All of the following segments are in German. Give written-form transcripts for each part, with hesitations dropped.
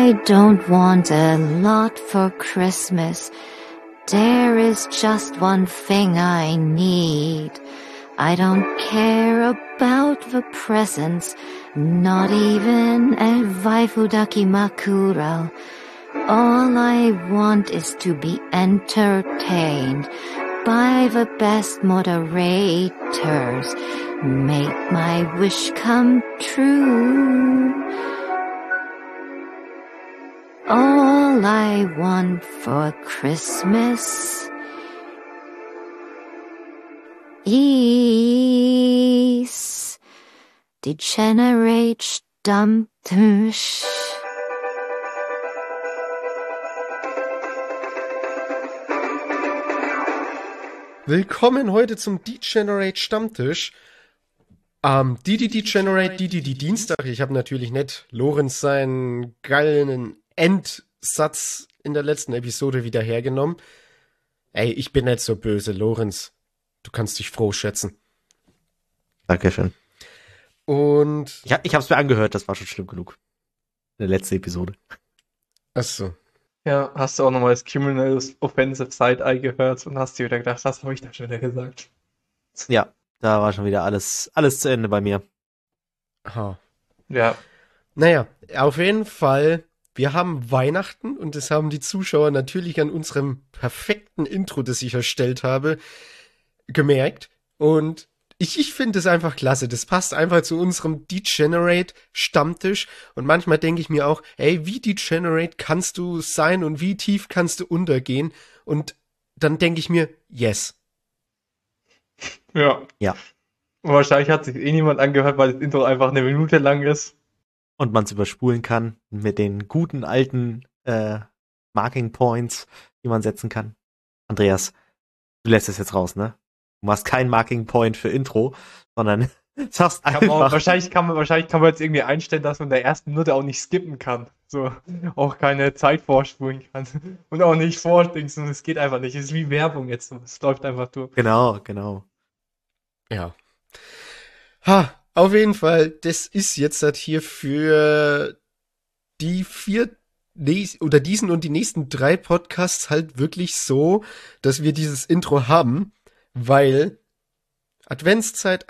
I don't want a lot for Christmas. There is just one thing I need. I don't care about the presents, not even a Waifudaki Makuro. All I want is to be entertained by the best moderators. Make my wish come true. All I want for Christmas is Degenerate Stammtisch. Willkommen heute zum Degenerate Stammtisch. Degenerate Dienstag. Ich habe natürlich nicht Lorenz seinen geilen Endsatz in der letzten Episode wieder hergenommen. Ey, ich bin nicht so böse, Lorenz. Du kannst dich froh schätzen. Dankeschön. Und ich hab's mir angehört, das war schon schlimm genug. In der letzten Episode. Achso. Ja, hast du auch nochmal das Criminal Offensive Side-Eye gehört und hast dir wieder gedacht, was habe ich da schon wieder gesagt? Ja, da war schon wieder alles zu Ende bei mir. Ha. Ja. Naja, auf jeden Fall, wir haben Weihnachten und das haben die Zuschauer natürlich an unserem perfekten Intro, das ich erstellt habe, gemerkt. Und ich finde es einfach klasse. Das passt einfach zu unserem Degenerate Stammtisch. Und manchmal denke ich mir auch, ey, wie Degenerate kannst du sein und wie tief kannst du untergehen? Und dann denke ich mir, yes. Ja. Ja. Und wahrscheinlich hat sich niemand angehört, weil das Intro einfach 1 Minute lang ist. Und man es überspulen kann mit den guten alten Marking Points, die man setzen kann. Andreas, du lässt es jetzt raus, ne? Du machst kein Marking Point für Intro, sondern sagst einfach. Wahrscheinlich kann man jetzt irgendwie einstellen, dass man in der ersten Minute auch nicht skippen kann. So, auch keine Zeit vorspulen kann. Und auch nicht vordingsen. Es geht einfach nicht. Es ist wie Werbung jetzt. Es läuft einfach durch. Genau. Ja. Auf jeden Fall, das ist jetzt halt hier für die diesen und die nächsten 3 Podcasts halt wirklich so, dass wir dieses Intro haben, weil Adventszeit,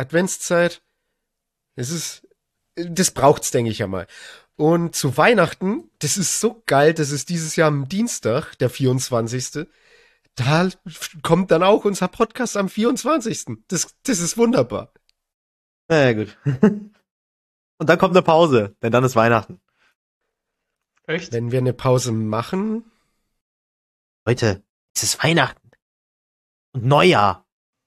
das braucht's, denke ich ja mal. Und zu Weihnachten, das ist so geil, das ist dieses Jahr am Dienstag, der 24. Da kommt dann auch unser Podcast am 24. Das ist wunderbar. Na ja, gut. Und dann kommt eine Pause, denn dann ist Weihnachten. Echt? Wenn wir eine Pause machen. Leute, es ist Weihnachten. Und Neujahr.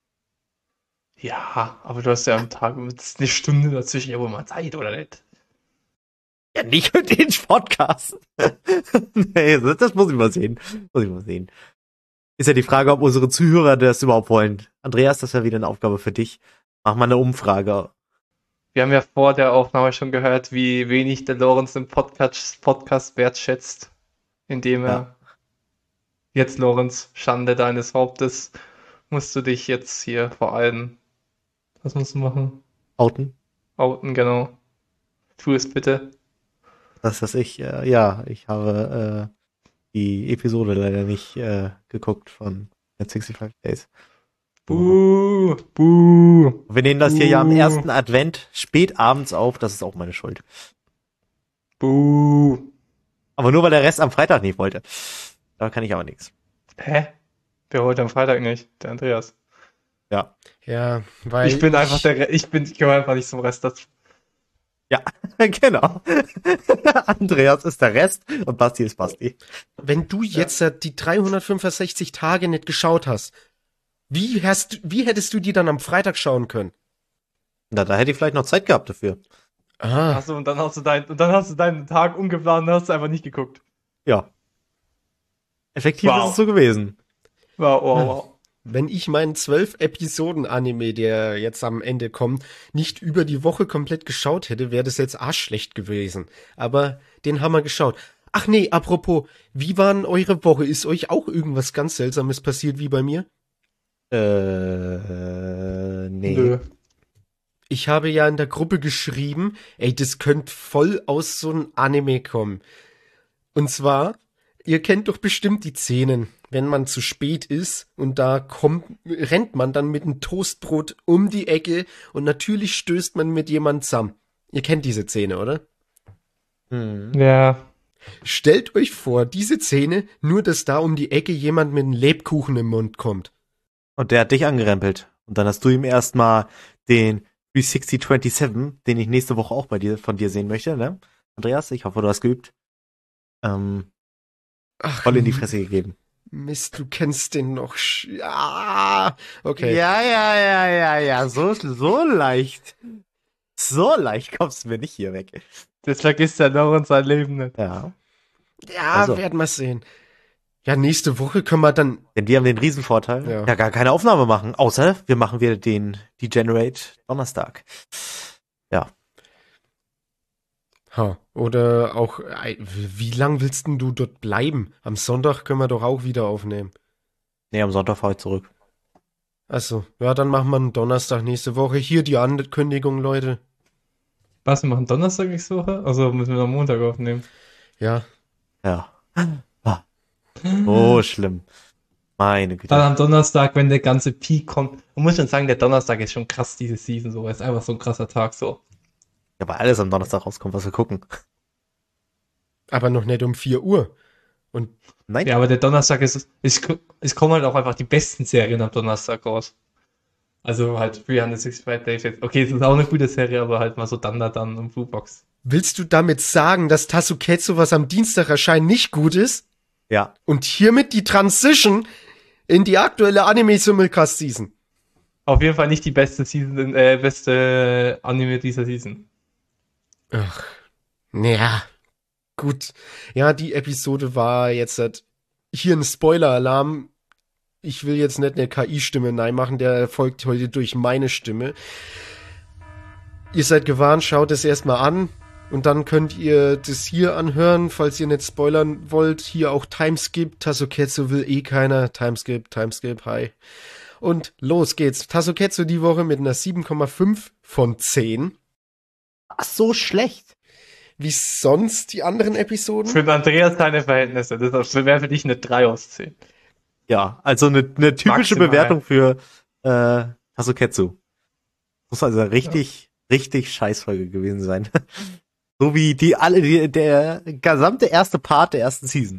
Ja, aber du hast ja am Tag eine Stunde dazwischen ja wohl mal Zeit, oder nicht? Ja, nicht für den Podcast. Nee, das muss ich mal sehen. Ist ja die Frage, ob unsere Zuhörer das überhaupt wollen. Andreas, das wäre wieder eine Aufgabe für dich. Mach mal eine Umfrage. Wir haben ja vor der Aufnahme schon gehört, wie wenig der Lorenz den Podcast wertschätzt, indem er jetzt, Lorenz, Schande deines Hauptes, musst du dich jetzt hier vor allem, was musst du machen? Outen. Outen, genau. Tu es bitte. Ich habe die Episode leider nicht geguckt von 65 Days. Buh. Wir nehmen das hier ja am ersten Advent spät abends auf, das ist auch meine Schuld. Buh. Aber nur, weil der Rest am Freitag nicht wollte. Da kann ich aber nichts. Hä? Wer wollte am Freitag nicht? Der Andreas. Ja. Ja, weil Ich gehöre einfach nicht zum Rest dazu. Ja, genau. Andreas ist der Rest und Basti ist Basti. wenn du jetzt die 365 Tage nicht geschaut hast, wie hättest du die dann am Freitag schauen können? Na, da hätte ich vielleicht noch Zeit gehabt dafür. Achso, und dann hast du deinen Tag umgeplant und hast einfach nicht geguckt. Ja. Effektiv Wow. ist es so gewesen. Wow. Wenn ich meinen 12 Episoden Anime, der jetzt am Ende kommt, nicht über die Woche komplett geschaut hätte, wäre das jetzt arschschlecht gewesen. Aber den haben wir geschaut. Ach nee, apropos, wie war denn eure Woche? Ist euch auch irgendwas ganz Seltsames passiert wie bei mir? Nee. Nö. Ich habe ja in der Gruppe geschrieben, ey, das könnte voll aus so einem Anime kommen. Und zwar, ihr kennt doch bestimmt die Szenen, wenn man zu spät ist und rennt man dann mit einem Toastbrot um die Ecke und natürlich stößt man mit jemandem zusammen. Ihr kennt diese Szene, oder? Ja. Stellt euch vor, diese Szene, nur dass da um die Ecke jemand mit einem Lebkuchen im Mund kommt. Und der hat dich angerempelt. Und dann hast du ihm erstmal den 360-27, den ich nächste Woche auch von dir sehen möchte, ne? Andreas, ich hoffe, du hast geübt. Ach, Voll in die Fresse gegeben. Mist, du kennst den noch. Ja, okay. Ja. So leicht. So leicht kommst du mir nicht hier weg. Das vergisst der Lorenz sein Leben nicht. Ja. Ja, Also. werden wir sehen. Ja, nächste Woche können wir dann. Denn die haben den Riesenvorteil, Ja. gar keine Aufnahme machen. Außer wir machen wieder den Degenerate Donnerstag. Ja. Oder auch, wie lang willst denn du dort bleiben? Am Sonntag können wir doch auch wieder aufnehmen. Nee, am Sonntag fahre ich zurück. Achso, ja, dann machen wir einen Donnerstag nächste Woche. Hier die Ankündigung, Leute. Was, wir machen Donnerstag nächste Woche? Also müssen wir am Montag aufnehmen. Ja. Ja. Oh, schlimm. Meine Güte. Dann am Donnerstag, wenn der ganze Peak kommt. Man muss schon sagen, der Donnerstag ist schon krass, diese Season so. Ist einfach so ein krasser Tag so. Ja, weil alles am Donnerstag rauskommt, was wir gucken. Aber noch nicht um 4 Uhr. Und Nein? Ja, aber der Donnerstag es kommen halt auch einfach die besten Serien am Donnerstag raus. Also halt 365 Days. Okay, es ist auch eine gute Serie, aber halt mal so dann und Blue Box. willst du damit sagen, dass Tasuketsu, was am Dienstag erscheint, nicht gut ist? Ja. Und hiermit die Transition in die aktuelle Anime-Simulcast-Season. Auf jeden Fall nicht die beste Season, beste Anime dieser Season. Ach, naja, gut. Ja, die Episode war jetzt hier ein Spoiler-Alarm. Ich will jetzt nicht eine KI-Stimme machen, der erfolgt heute durch meine Stimme. Ihr seid gewarnt, schaut es erstmal an und dann könnt ihr das hier anhören, falls ihr nicht spoilern wollt. Hier auch Timeskip, Tasuketsu will eh keiner. Timeskip, hi. Und los geht's. Tasuketsu die Woche mit einer 7,5 von 10. Ach, so schlecht. Wie sonst die anderen Episoden? Für den Andreas keine Verhältnisse. Das wäre für dich eine 3 aus 10. Ja, also eine typische Maximal. Bewertung für Tasuketsu. Muss also richtig Scheißfolge gewesen sein. So wie der gesamte erste Part der ersten Season.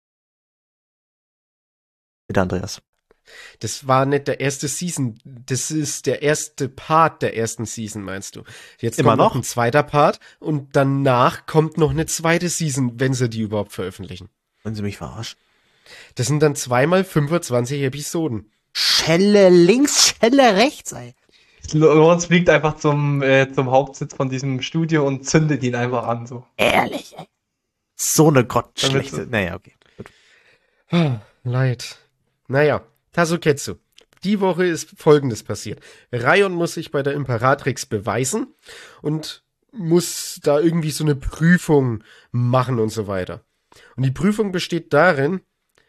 Bitte, Andreas. Das war nicht der erste Season. Das ist der erste Part der ersten Season, meinst du? Jetzt Immer kommt noch? ein zweiter Part und danach kommt noch eine zweite Season, wenn sie die überhaupt veröffentlichen. Wollen Sie mich verarschen? Das sind dann 2x25 Episoden. Schelle links, Schelle rechts, ey. Lorenz fliegt einfach zum Hauptsitz von diesem Studio und zündet ihn einfach an. So. Ehrlich, ey. So eine Damit gottschlechte. so- Naja, okay. Gut. Leid. Naja, Tasuketsu. Die Woche ist Folgendes passiert. Raion muss sich bei der Imperatrix beweisen und muss da irgendwie so eine Prüfung machen und so weiter. Und die Prüfung bestand darin,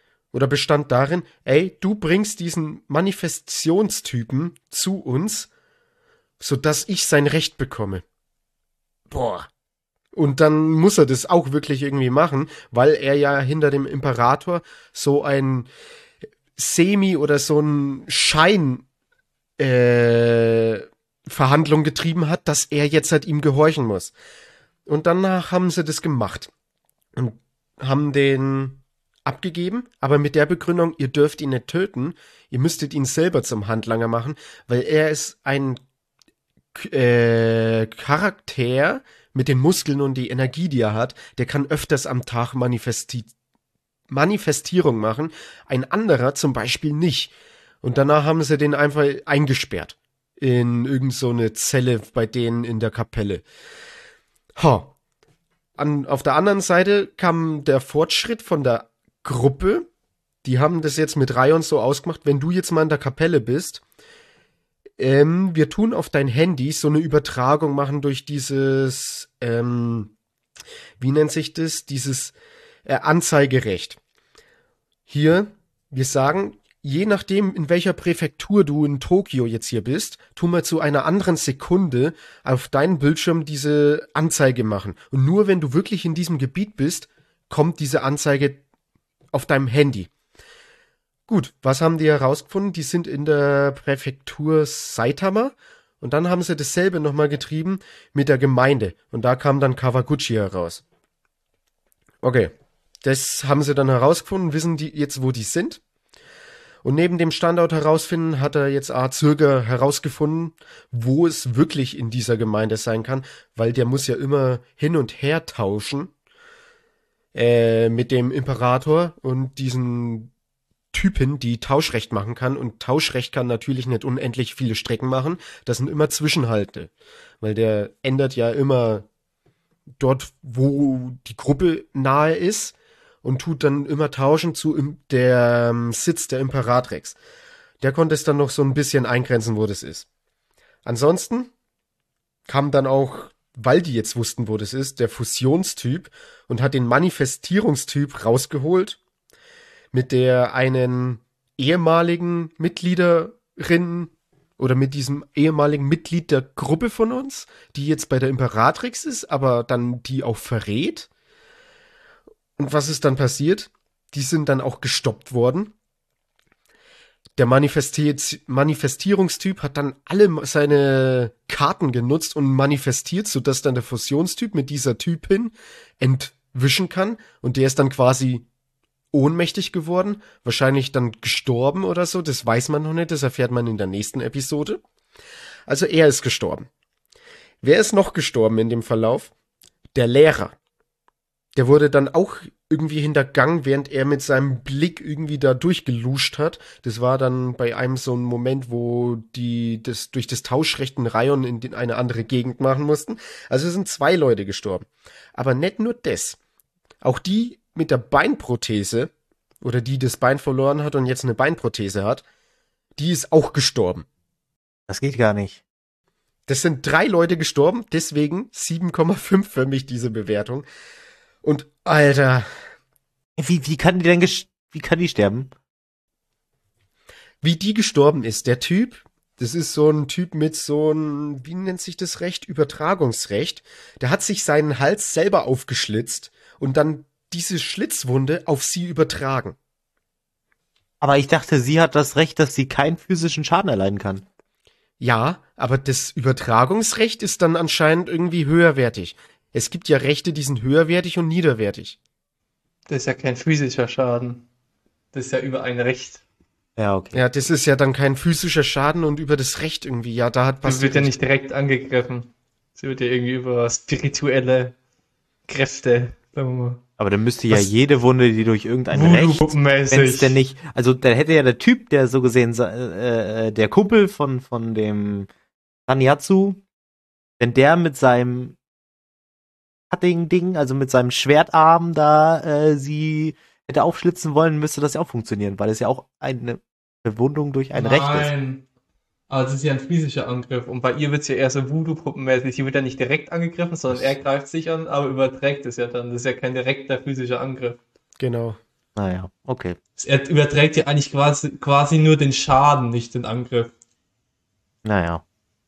ey, du bringst diesen Manifestationstypen zu uns, sodass ich sein Recht bekomme. Boah. Und dann muss er das auch wirklich irgendwie machen, weil er ja hinter dem Imperator so ein Semi- oder so ein Verhandlung getrieben hat, dass er jetzt halt ihm gehorchen muss. Und danach haben sie das gemacht und haben den abgegeben, aber mit der Begründung, ihr dürft ihn nicht töten, ihr müsstet ihn selber zum Handlanger machen, weil er ist ein Charakter mit den Muskeln und die Energie, die er hat, der kann öfters am Tag Manifestierung machen, ein anderer zum Beispiel nicht. Und danach haben sie den einfach eingesperrt in irgend so eine Zelle bei denen in der Kapelle. Auf der anderen Seite kam der Fortschritt von der Gruppe. Die haben das jetzt mit Raion so ausgemacht, wenn du jetzt mal in der Kapelle bist, wir tun auf dein Handy so eine Übertragung machen durch dieses, wie nennt sich das? Dieses Anzeigerecht. Hier, wir sagen, je nachdem, in welcher Präfektur du in Tokio jetzt hier bist, tun wir zu einer anderen Sekunde auf deinen Bildschirm diese Anzeige machen. Und nur wenn du wirklich in diesem Gebiet bist, kommt diese Anzeige auf deinem Handy. Gut, was haben die herausgefunden? Die sind in der Präfektur Saitama und dann haben sie dasselbe nochmal getrieben mit der Gemeinde und da kam dann Kawaguchi heraus. Okay, das haben sie dann herausgefunden, wissen die jetzt, wo die sind. Und neben dem Standort herausfinden, hat er jetzt Zürger herausgefunden, wo es wirklich in dieser Gemeinde sein kann, weil der muss ja immer hin und her tauschen mit dem Imperator und diesen Typen, die Tauschrecht machen kann. Und Tauschrecht kann natürlich nicht unendlich viele Strecken machen. Das sind immer Zwischenhalte, weil der ändert ja immer dort, wo die Gruppe nahe ist und tut dann immer tauschen zu der Sitz der Imperatrix. Der konnte es dann noch so ein bisschen eingrenzen, wo das ist. Ansonsten kam dann auch, weil die jetzt wussten, wo das ist, der Fusionstyp und hat den Manifestierungstyp rausgeholt, mit der einen ehemaligen Mitgliederin oder mit diesem ehemaligen Mitglied der Gruppe von uns, die jetzt bei der Imperatrix ist, aber dann die auch verrät. Und was ist dann passiert? Die sind dann auch gestoppt worden. Der Manifestierungstyp hat dann alle seine Karten genutzt und manifestiert, sodass dann der Fusionstyp mit dieser Typin entwischen kann. Und der ist dann quasi ohnmächtig geworden, wahrscheinlich dann gestorben oder so. Das weiß man noch nicht, das erfährt man in der nächsten Episode. Also er ist gestorben. Wer ist noch gestorben in dem Verlauf? Der Lehrer. Der wurde dann auch irgendwie hintergangen, während er mit seinem Blick irgendwie da durchgeluscht hat. Das war dann bei einem so ein Moment, wo die das durch das Tauschrecht einen Rayon in eine andere Gegend machen mussten. Also es sind 2 Leute gestorben. Aber nicht nur das. Auch die mit der Beinprothese, oder die das Bein verloren hat und jetzt eine Beinprothese hat, die ist auch gestorben. Das geht gar nicht. Das sind 3 Leute gestorben, deswegen 7,5 für mich diese Bewertung. Und, Alter. Wie kann die denn wie kann die sterben? Wie die gestorben ist, der Typ, das ist so ein Typ mit so ein, wie nennt sich das Recht? Übertragungsrecht. Der hat sich seinen Hals selber aufgeschlitzt und dann diese Schlitzwunde auf sie übertragen. Aber ich dachte, sie hat das Recht, dass sie keinen physischen Schaden erleiden kann. Ja, aber das Übertragungsrecht ist dann anscheinend irgendwie höherwertig. Es gibt ja Rechte, die sind höherwertig und niederwertig. Das ist ja kein physischer Schaden. Das ist ja über ein Recht. Ja, okay. Ja, das ist ja dann kein physischer Schaden und über das Recht irgendwie. Ja, da hat Sie wird ja nicht direkt angegriffen. Sie wird ja irgendwie über spirituelle Kräfte, sagen wir mal. Aber dann müsste ja jede Wunde, die durch irgendein Recht, Voodoo-mäßig. wenn es denn nicht, also dann hätte ja der Typ, der so gesehen, der Kumpel von dem Taniatsu, wenn der mit seinem Cutting-Ding, also mit seinem Schwertarm da sie hätte aufschlitzen wollen, müsste das ja auch funktionieren, weil es ja auch eine Verwundung durch ein Recht ist. Nein. Aber es ist ja ein physischer Angriff. Und bei ihr wird es ja eher so Voodoo-Puppenmäßig. Sie wird ja nicht direkt angegriffen, sondern er greift sich an, aber überträgt es ja dann. Das ist ja kein direkter physischer Angriff. Genau. Naja, okay. Er überträgt ja eigentlich quasi nur den Schaden, nicht den Angriff. Naja.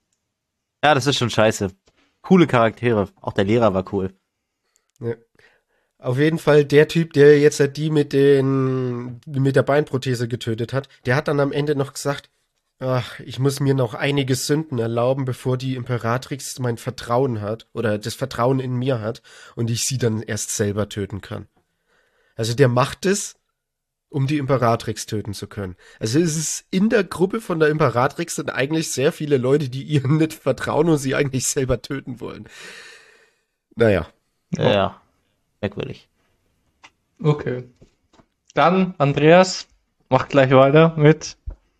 Ja, das ist schon scheiße. Coole Charaktere. Auch der Lehrer war cool. Ja. Auf jeden Fall der Typ, der jetzt halt die mit der Beinprothese getötet hat, der hat dann am Ende noch gesagt, ach, ich muss mir noch einige Sünden erlauben, bevor die Imperatrix mein Vertrauen hat oder das Vertrauen in mir hat und ich sie dann erst selber töten kann. Also der macht es, um die Imperatrix töten zu können. Also es ist in der Gruppe von der Imperatrix sind eigentlich sehr viele Leute, die ihr nicht vertrauen und sie eigentlich selber töten wollen. Naja. Ja, merkwürdig. Okay. Dann, Andreas, mach gleich weiter mit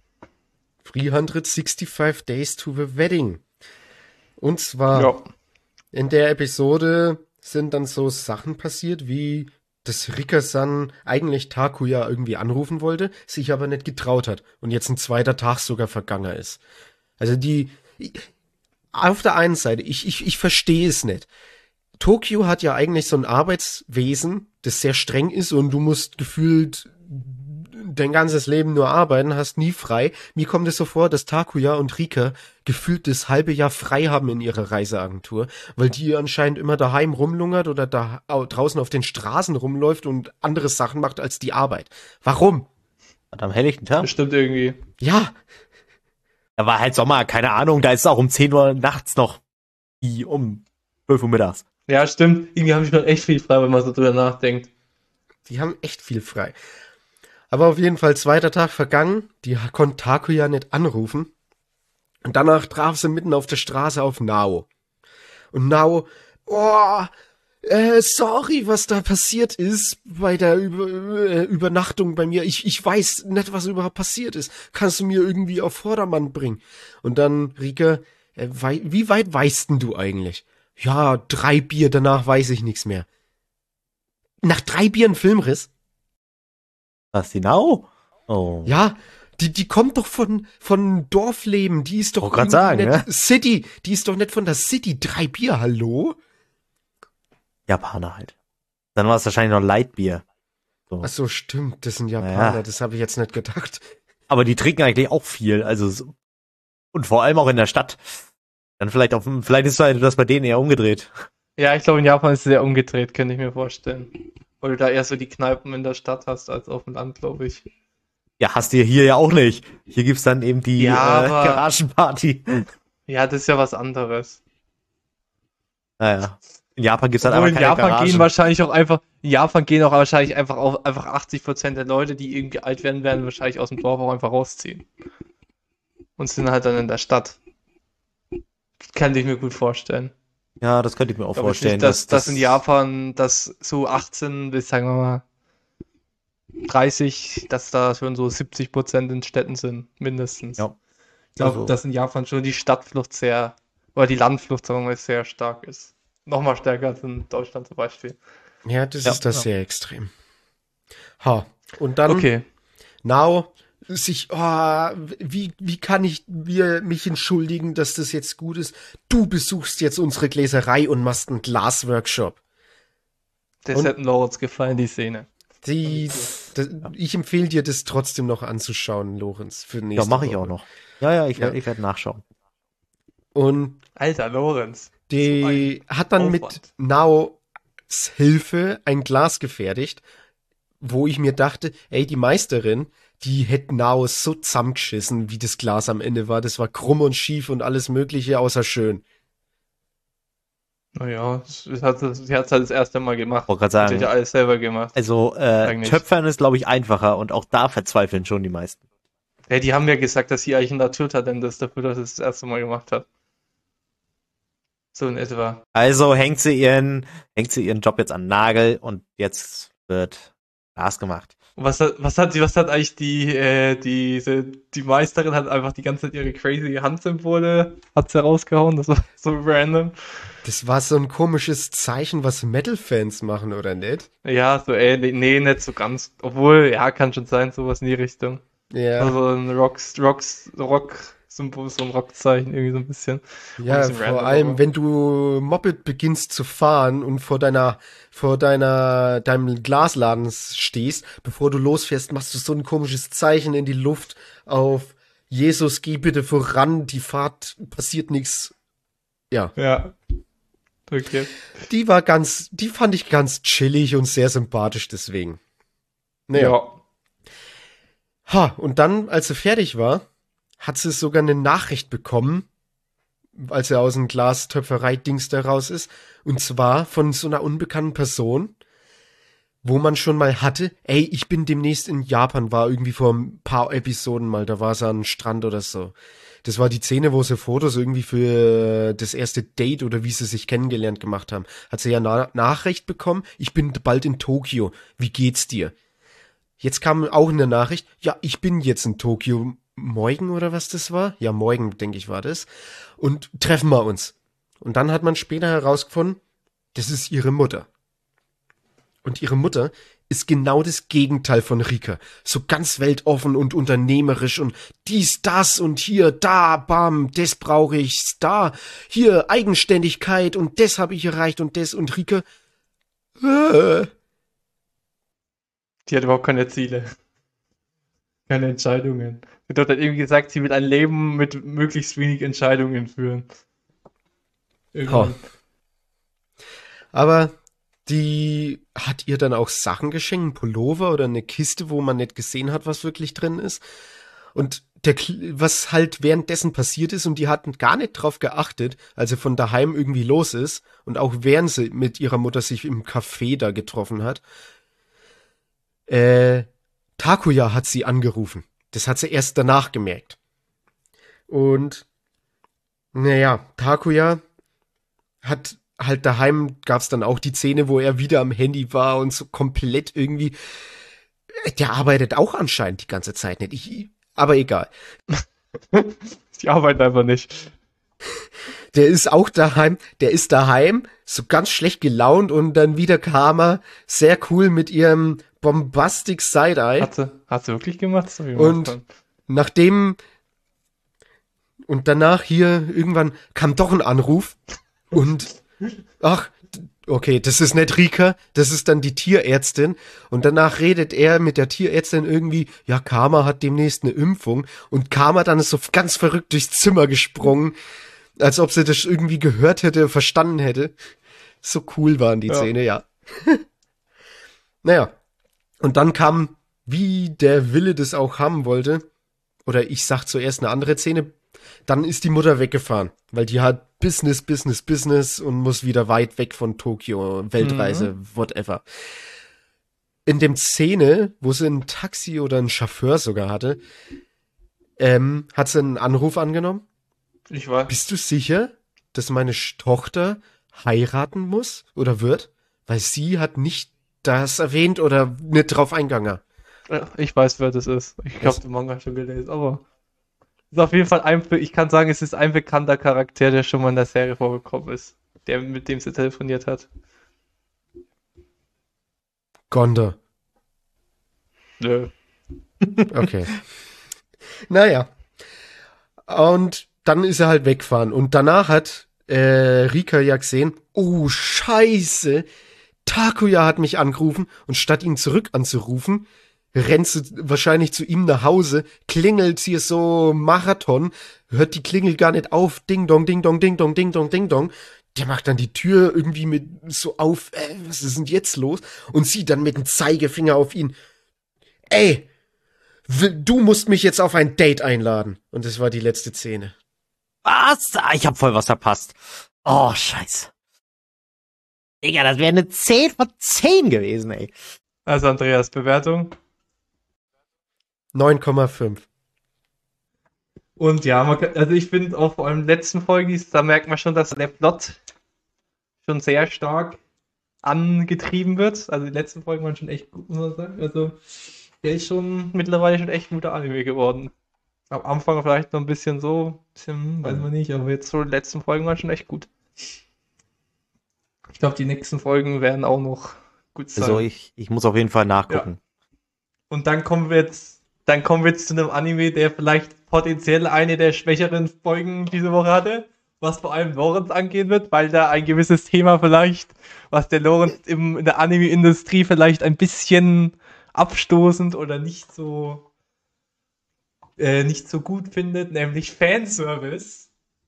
365 Days to the Wedding. Und zwar in der Episode sind dann so Sachen passiert, wie dass Rika-san eigentlich Takuya irgendwie anrufen wollte, sich aber nicht getraut hat und jetzt ein 2. Tag sogar vergangen ist. Also auf der einen Seite, ich verstehe es nicht. Tokio hat ja eigentlich so ein Arbeitswesen, das sehr streng ist und du musst gefühlt dein ganzes Leben nur arbeiten, hast nie frei. Mir kommt es so vor, dass Takuya und Rika gefühlt das halbe Jahr frei haben in ihrer Reiseagentur, weil die anscheinend immer daheim rumlungert oder da draußen auf den Straßen rumläuft und andere Sachen macht als die Arbeit. Warum? Und am helllichten Tag. Bestimmt irgendwie. Ja, Da war halt Sommer, keine Ahnung, da ist es auch um 10 Uhr nachts noch. Wie um 12 Uhr mittags. Ja, stimmt. Irgendwie habe ich noch echt viel frei, wenn man so drüber nachdenkt. die haben echt viel frei. Aber auf jeden Fall zweiter Tag vergangen, die konnte Takuya nicht anrufen. Und danach traf sie mitten auf der Straße auf Nao. Und Nao, sorry, was da passiert ist bei der Übernachtung bei mir. Ich weiß nicht, was überhaupt passiert ist. Kannst du mir irgendwie auf Vordermann bringen? Und dann, Rika, wie weit weißt denn du eigentlich? Ja, 3 Bier, danach weiß ich nichts mehr. Nach 3 Bier ein Filmriss? Was, genau? Oh. Ja, die kommt doch von Dorfleben, die ist doch Wollte grad sagen, nicht ne? City, die ist doch nicht von der City. 3 Bier, hallo? Japaner halt. Dann war es wahrscheinlich noch Lightbier. So. Ach so, stimmt, das sind Japaner, Ja. das habe ich jetzt nicht gedacht. Aber die trinken eigentlich auch viel, also und vor allem auch in der Stadt. Dann vielleicht ist das bei denen eher umgedreht. Ja, ich glaube, in Japan ist es sehr umgedreht, könnte ich mir vorstellen. Weil du da eher so die Kneipen in der Stadt hast, als auf dem Land, glaube ich. Ja, hast du hier ja auch nicht. Hier gibt's dann eben die Ja, aber- Garagenparty. Ja, das ist ja was anderes. Naja. In Japan gibt's halt Obwohl einfach in keine Japan Garagen. gehen wahrscheinlich auch einfach, in Japan gehen auch wahrscheinlich einfach 80% der Leute, die irgendwie alt werden wahrscheinlich aus dem Dorf auch einfach rausziehen. Und sind halt dann in der Stadt. Kann ich mir gut vorstellen. Ja, das könnte ich mir auch Ich glaube jetzt vorstellen. nicht, dass in Japan, dass so 18 bis, sagen wir mal, 30, dass da schon so 70% in Städten sind, mindestens. Ja. Ich glaube, Also- dass in Japan schon die Stadtflucht oder die Landflucht, sagen wir mal, sehr stark ist. Nochmal stärker als in Deutschland zum Beispiel. Ja, das Ja, ist das ja. sehr extrem. Ha, und dann Okay. Now wie kann ich mich entschuldigen, dass das jetzt gut ist? Du besuchst jetzt unsere Gläserei und machst einen Glasworkshop. Das Und- hätte Lorenz gefallen, die Szene. Ich empfehle dir, das trotzdem noch anzuschauen, Lorenz, für nächste Ja, mache ich Woche. auch noch. Ja, ich Ja. werde nachschauen. Und Alter, Lorenz. die hat dann mit Aufwand. Naos Hilfe ein Glas gefertigt, wo ich mir dachte, ey, die Meisterin, die hätte Naos so zusammengeschissen, wie das Glas am Ende war. Das war krumm und schief und alles mögliche, außer schön. Naja, sie hat es halt das erste Mal gemacht. Wollte gerade Sie hat sagen, ja alles selber gemacht. also Eigentlich. Töpfern ist, glaube ich, einfacher und auch da verzweifeln schon die meisten. Ja, die haben ja gesagt, dass sie eigentlich ein Naturtalent ist dafür, dass sie es das erste Mal gemacht hat. So in etwa. Also hängt sie ihren Job jetzt an den Nagel und jetzt wird Glas gemacht. Und was hat eigentlich die Meisterin hat einfach die ganze Zeit ihre crazy Handsymbole, hat sie rausgehauen, das war so random. Das war so ein komisches Zeichen, was Metal-Fans machen, oder nicht? Ja, so ähnlich, nee, nicht so ganz. Obwohl, ja, kann schon sein, sowas in die Richtung. Ja, Also ein Rock-Symbol, so ein Rockzeichen, irgendwie so ein bisschen. ja, ein bisschen vor random, allem, aber- wenn du Moped beginnst zu fahren und vor deinem Glasladen stehst, bevor du losfährst, machst du so ein komisches Zeichen in die Luft auf Jesus, geh bitte voran, die Fahrt passiert nichts. Ja, Ja. Okay. die fand ich ganz chillig und sehr sympathisch deswegen. Naja. Ja. Ha, und dann, als sie fertig war, hat sie sogar eine Nachricht bekommen, als er aus dem Glastöpferei-Dings da raus ist. Und zwar von so einer unbekannten Person, wo man schon mal hatte, ey, ich bin demnächst in Japan, war irgendwie vor ein paar Episoden mal, da war sie an einem Strand oder so. Das war die Szene, wo sie Fotos irgendwie für das erste Date oder wie sie sich kennengelernt gemacht haben. Hat sie ja Nachricht bekommen, ich bin bald in Tokio, wie geht's dir? Jetzt kam auch eine Nachricht, ja, ich bin jetzt in Tokio, morgen oder was das war? Ja, morgen, denke ich, war das. Und treffen wir uns. Und dann hat man später herausgefunden, das ist ihre Mutter. Und ihre Mutter ist genau das Gegenteil von Rika. So ganz weltoffen und unternehmerisch und dies, das und hier, da, bam, das brauche ich, da, hier, Eigenständigkeit und das habe ich erreicht und das und Rika, Die hat überhaupt keine Ziele. Keine Entscheidungen. Sie hat irgendwie gesagt, sie will ein Leben mit möglichst wenig Entscheidungen führen. Irgendwann. Aber die hat ihr dann auch Sachen geschenkt, einen Pullover oder eine Kiste, wo man nicht gesehen hat, was wirklich drin ist. Und was halt währenddessen passiert ist und die hatten gar nicht drauf geachtet, als sie von daheim irgendwie los ist und auch während sie mit ihrer Mutter sich im Café da getroffen hat, Takuya hat sie angerufen. Das hat sie erst danach gemerkt. Und naja, Takuya hat halt daheim, gab's dann auch die Szene, wo er wieder am Handy war und so komplett irgendwie, der arbeitet auch anscheinend die ganze Zeit nicht. Aber egal. Sie arbeiten einfach nicht. Der ist auch daheim, so ganz schlecht gelaunt und dann wieder kam er sehr cool mit ihrem Bombastic Side-Eye. Hat sie wirklich gemacht? Das hab ich Und gemacht. nachdem und danach hier irgendwann kam doch ein Anruf und ach, okay, das ist nicht Rika, das ist dann die Tierärztin und danach redet er mit der Tierärztin irgendwie, ja, Karma hat demnächst eine Impfung und Karma dann ist so ganz verrückt durchs Zimmer gesprungen, als ob sie das irgendwie gehört hätte, verstanden hätte. So cool waren die Szene, ja. Naja, und dann kam, wie der Wille das auch haben wollte, oder ich sag zuerst eine andere Szene, dann ist die Mutter weggefahren, weil die hat Business und muss wieder weit weg von Tokio, Weltreise, whatever. In dem Szene, wo sie ein Taxi oder einen Chauffeur sogar hatte, hat sie einen Anruf angenommen. Ich weiß. Bist du sicher, dass meine Tochter heiraten muss oder wird? Weil sie hat nicht das erwähnt oder nicht drauf eingegangen. Ich weiß, wer das ist. Ich habe den Manga schon gelesen, aber ist auf jeden Fall ich kann sagen, es ist ein bekannter Charakter, der schon mal in der Serie vorgekommen ist, mit dem sie telefoniert hat. Gondor. Nö. Okay. Naja. Und dann ist er halt weggefahren. Und danach hat Rika ja gesehen, oh, scheiße, Takuya hat mich angerufen und statt ihn zurück anzurufen, rennt sie wahrscheinlich zu ihm nach Hause, klingelt hier so Marathon, hört die Klingel gar nicht auf, ding dong, ding dong, ding dong, ding dong, ding dong. Der macht dann die Tür irgendwie mit so auf, was ist denn jetzt los? Und sie dann mit dem Zeigefinger auf ihn, ey, du musst mich jetzt auf ein Date einladen. Und das war die letzte Szene. Was? Ich hab voll was verpasst. Oh, scheiße. Digga, das wäre eine 10 von 10 gewesen, ey. Also Andreas, Bewertung? 9,5. Und ja, also ich finde auch vor allem in den letzten Folgen, da merkt man schon, dass der Plot schon sehr stark angetrieben wird. Also die letzten Folgen waren schon echt gut, muss man sagen. Also der ist schon mittlerweile schon echt ein guter Anime geworden. Am Anfang vielleicht noch ein bisschen weiß man nicht, aber jetzt so die letzten Folgen waren schon echt gut. Ich glaube, die nächsten Folgen werden auch noch gut sein. Also ich muss auf jeden Fall nachgucken. Ja. Und dann kommen wir jetzt zu einem Anime, der vielleicht potenziell eine der schwächeren Folgen diese Woche hatte, was vor allem Lorenz angehen wird, weil da ein gewisses Thema vielleicht, was der Lorenz in der Anime-Industrie vielleicht ein bisschen abstoßend oder nicht so gut findet, nämlich Fanservice.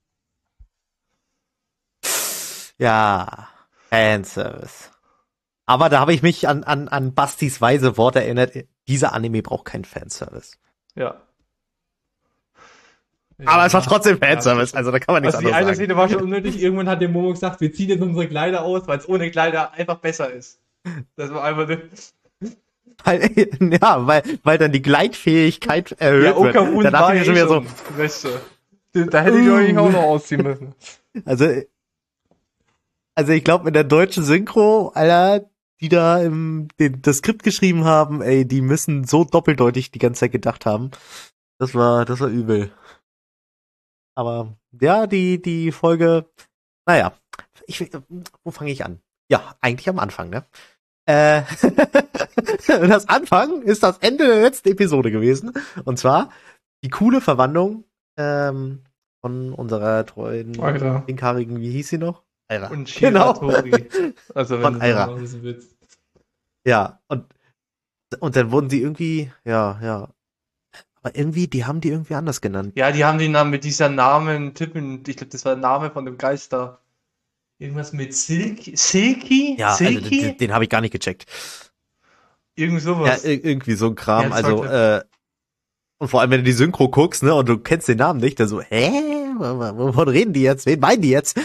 Ja, Fanservice. Aber da habe ich mich an Bastis weise Worte erinnert. Dieser Anime braucht keinen Fanservice. Ja. Aber es war trotzdem Fanservice, also da kann man nichts Also die anderes eine sagen. Szene war schon unnötig. Irgendwann hat der Momo gesagt, wir ziehen jetzt unsere Kleider aus, weil es ohne Kleider einfach besser ist. Das war einfach Weil dann die Gleitfähigkeit erhöht wird. Okarun Da dachte war ich mir schon wieder so, Weißt du, da hätte ich euch auch noch ausziehen müssen. Also ich glaube, in der deutschen Synchro, Alter, die da das Skript geschrieben haben, ey, die müssen so doppeldeutig die ganze Zeit gedacht haben. Das war übel. Aber ja, die Folge, naja, wo fange ich an? Ja, eigentlich am Anfang, ne? Das Anfang ist das Ende der letzten Episode gewesen. Und zwar die coole Verwandlung von unserer treuen pinkhaarigen, wie hieß sie noch? Aira. Und Shiratori. Also wenn von du Aira. mal wissen willst. Ja, und dann wurden sie irgendwie, ja, Aber irgendwie, die haben die irgendwie anders genannt. Ja, die haben den Namen mit dieser Namen tippen. Ich glaube, das war der Name von dem Geister. Irgendwas mit Silky? Ja, also Silky? den habe ich gar nicht gecheckt. Irgend Ja, sowas. irgendwie so ein Ja, Kram. das Also, sollte- und vor allem, wenn du die Synchro guckst, ne, und du kennst den Namen nicht, dann so, wovon reden die jetzt? Wen meinen die jetzt?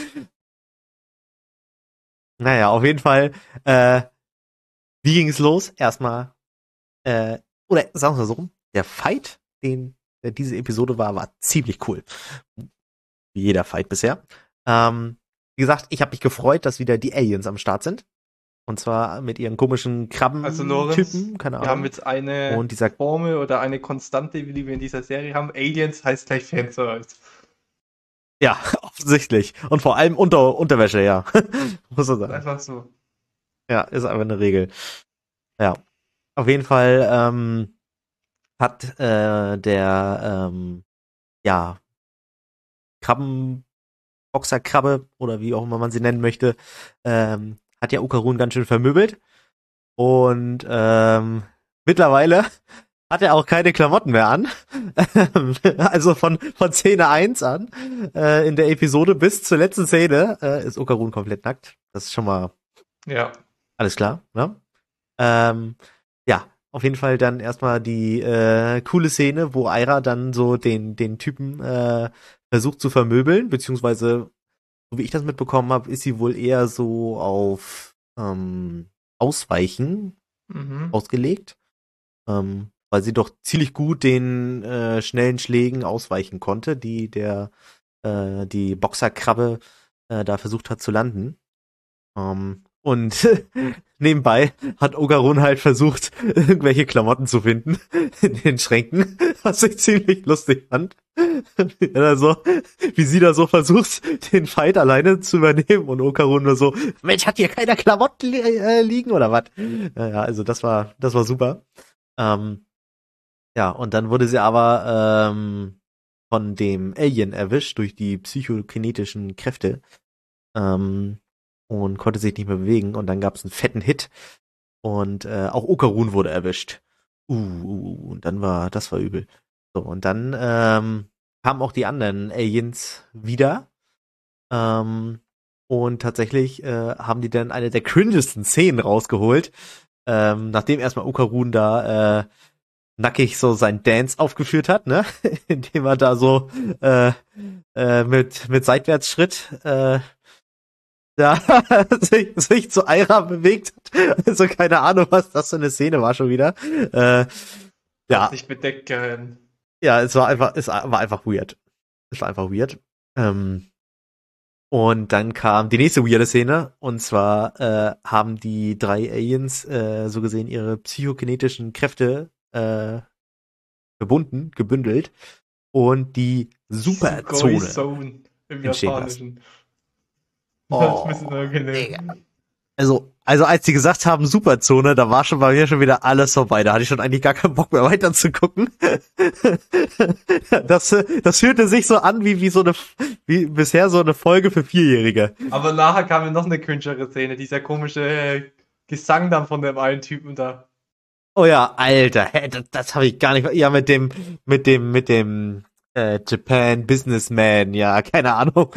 Naja, auf jeden Fall, wie ging es los? Erstmal, oder sagen wir mal so rum, der Fight, der diese Episode war ziemlich cool. Wie jeder Fight bisher. Wie gesagt, ich habe mich gefreut, dass wieder die Aliens am Start sind. Und zwar mit ihren komischen Also Lorenz, Krabben-Typen, keine wir haben Ahnung. jetzt eine Und dieser, Formel oder eine Konstante, die wir in dieser Serie haben. Aliens heißt gleich Fanservice. ja, offensichtlich. Und vor allem Unterwäsche, ja. Muss man sagen. Einfach so. Ja, ist einfach eine Regel. Ja. Auf jeden Fall hat der ja Boxerkrabbe oder wie auch immer man sie nennen möchte, hat ja Okarun ganz schön vermöbelt. Und mittlerweile hat er auch keine Klamotten mehr an. Also von Szene 1 an in der Episode bis zur letzten Szene ist Okarun komplett nackt. Das ist schon mal Ja. alles klar, ne? Ja, auf jeden Fall dann erstmal die coole Szene, wo Aira dann so den Typen versucht zu vermöbeln, beziehungsweise, so wie ich das mitbekommen habe, ist sie wohl eher so auf Ausweichen Mhm. ausgelegt, weil sie doch ziemlich gut den schnellen Schlägen ausweichen konnte, die die Boxerkrabbe da versucht hat zu landen. Und nebenbei hat Okarun halt versucht, irgendwelche Klamotten zu finden in den Schränken, was ich ziemlich lustig fand. Also, wie sie da so versucht, den Fight alleine zu übernehmen und Okarun nur so, Mensch, hat hier keiner Klamotten liegen oder was? Ja, also das war super. Ja, und dann wurde sie aber von dem Alien erwischt durch die psychokinetischen Kräfte. Und konnte sich nicht mehr bewegen. Und dann gab es einen fetten Hit. Und auch Okarun wurde erwischt. Und dann das war übel. So, und dann kamen auch die anderen Aliens wieder. Und tatsächlich haben die dann eine der cringesten Szenen rausgeholt. Nachdem erstmal Okarun da nackig so sein Dance aufgeführt hat, ne? Indem er da so mit Seitwärtsschritt ja, sich zu Aira bewegt hat. Also keine Ahnung, was das für eine Szene war schon wieder. Ja, Nicht bedeckt gehalten. ja, es war einfach weird. Es war einfach weird. Und dann kam die nächste weirde Szene, und zwar haben die 3 Aliens so gesehen ihre psychokinetischen Kräfte gebündelt und die Superzone Zone im entstehen Japanischen. Oh, Das ist ein bisschen Digga. Also als die gesagt haben Superzone, da war schon bei mir schon wieder alles vorbei. Da hatte ich schon eigentlich gar keinen Bock mehr weiter zu gucken. Das fühlte sich so an wie bisher so eine Folge für Vierjährige. Aber nachher kam ja noch eine cringere Szene, dieser komische Gesang dann von dem einen Typen da. Oh ja, Alter, das habe ich gar nicht. Ja, mit dem Japan Businessman, ja, keine Ahnung.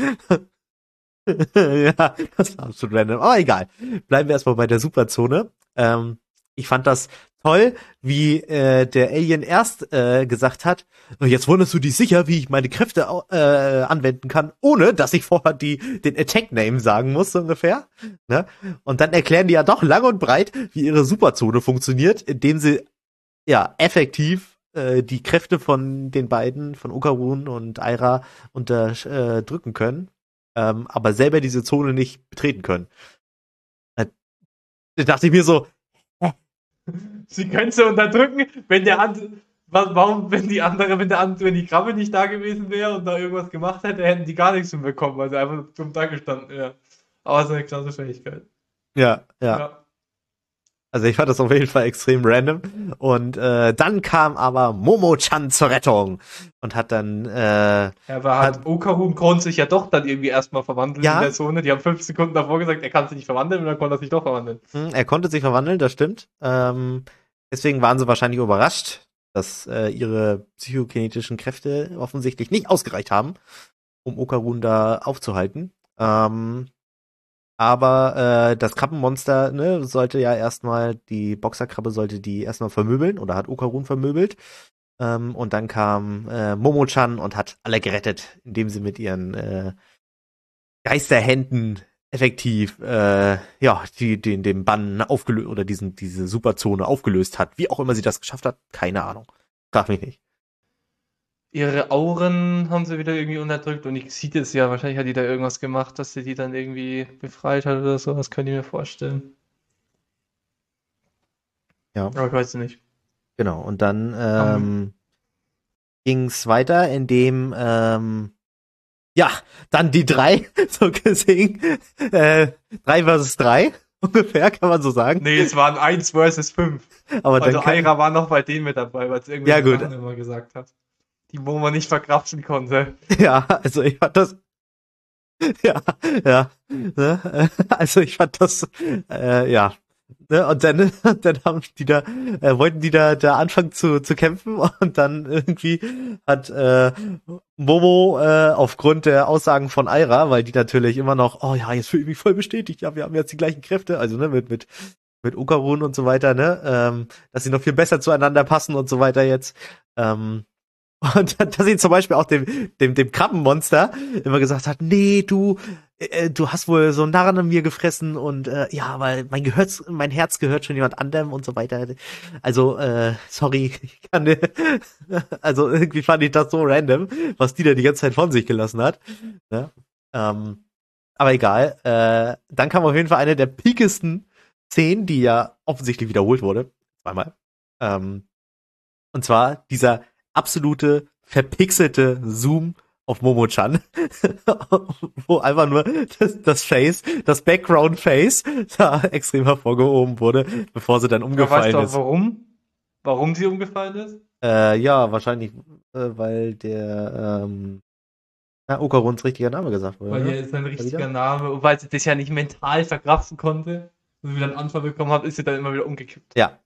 Ja, das war absolut random. Aber egal. Bleiben wir erstmal bei der Superzone. Ich fand das toll, wie der Alien erst gesagt hat, jetzt wunderst du dich sicher, wie ich meine Kräfte anwenden kann, ohne dass ich vorher den Attack-Name sagen muss, so ungefähr. Ne? Und dann erklären die ja doch lang und breit, wie ihre Superzone funktioniert, indem sie ja effektiv die Kräfte von den beiden, von Okarun und Aira, unterdrücken können. Aber selber diese Zone nicht betreten können. Da dachte ich mir so, Sie können sie unterdrücken, wenn der andere. Warum, wenn die Krabbe nicht da gewesen wäre und da irgendwas gemacht hätte, hätten die gar nichts hinbekommen, weil sie einfach dumm da gestanden wäre. Aber es ist eine klasse Fähigkeit. ja. Also ich fand das auf jeden Fall extrem random. Und dann kam aber Momo-chan zur Rettung und hat dann Aber hat Okarun konnte sich ja doch dann irgendwie erstmal verwandeln Ja. in der Zone. Die haben 5 Sekunden davor gesagt, er kann sich nicht verwandeln und dann konnte er sich doch verwandeln. er konnte sich verwandeln, das stimmt. Deswegen waren sie wahrscheinlich überrascht, dass ihre psychokinetischen Kräfte offensichtlich nicht ausgereicht haben, um Okarun da aufzuhalten. Aber das Krabbenmonster, ne, sollte ja erstmal, die Boxerkrabbe sollte die erstmal vermöbeln oder hat Okarun vermöbelt. Und dann kam Momo-chan und hat alle gerettet, indem sie mit ihren Geisterhänden effektiv den Bann aufgelöst oder diese Superzone aufgelöst hat. Wie auch immer sie das geschafft hat, keine Ahnung. Frag mich nicht. Ihre Auren haben sie wieder irgendwie unterdrückt und ich sehe es ja, wahrscheinlich hat die da irgendwas gemacht, dass sie die dann irgendwie befreit hat oder so, das könnte ich mir vorstellen. Ja. Aber ich weiß es nicht. Genau, und dann ging's weiter, indem dann die 3, so gesehen, 3 versus 3, ungefähr, kann man so sagen. Nee, es waren 1 versus 5. Aber Also dann Aira war noch bei denen mit dabei, weil es irgendwie Ja, gut. immer gesagt hat. Die, wo man nicht verkraften konnte. Ja, also ich fand das. Ja. Ne? Also ich fand das, ja. Ne? Und dann haben die da, wollten die da anfangen zu kämpfen und dann irgendwie hat Momo aufgrund der Aussagen von Aira, weil die natürlich immer noch, oh ja, jetzt fühle ich mich voll bestätigt, ja, wir haben jetzt die gleichen Kräfte, also ne, mit Okarun und so weiter, ne, dass sie noch viel besser zueinander passen und so weiter jetzt. Und dass sie zum Beispiel auch dem Krabbenmonster immer gesagt hat, nee, du hast wohl so einen Narren an mir gefressen und ja, weil mein Herz gehört schon jemand anderem und so weiter. Also, sorry, also irgendwie fand ich das so random, was die da die ganze Zeit von sich gelassen hat. Ja? Aber egal. Dann kam auf jeden Fall eine der peakesten Szenen, die ja offensichtlich wiederholt wurde. Zweimal. Und zwar dieser absolute verpixelte Zoom auf Momo-chan, wo einfach nur das Face, das Background-Face da extrem hervorgehoben wurde, bevor sie dann umgefallen ist. Weißt du auch warum sie umgefallen ist? Ja, wahrscheinlich, weil der Okaruns richtiger Name gesagt wurde. Weil ne? hier ist ein richtiger Name und weil sie das ja nicht mental verkraften konnte und sie wieder einen Anfall bekommen hat, ist sie dann immer wieder umgekippt. Ja.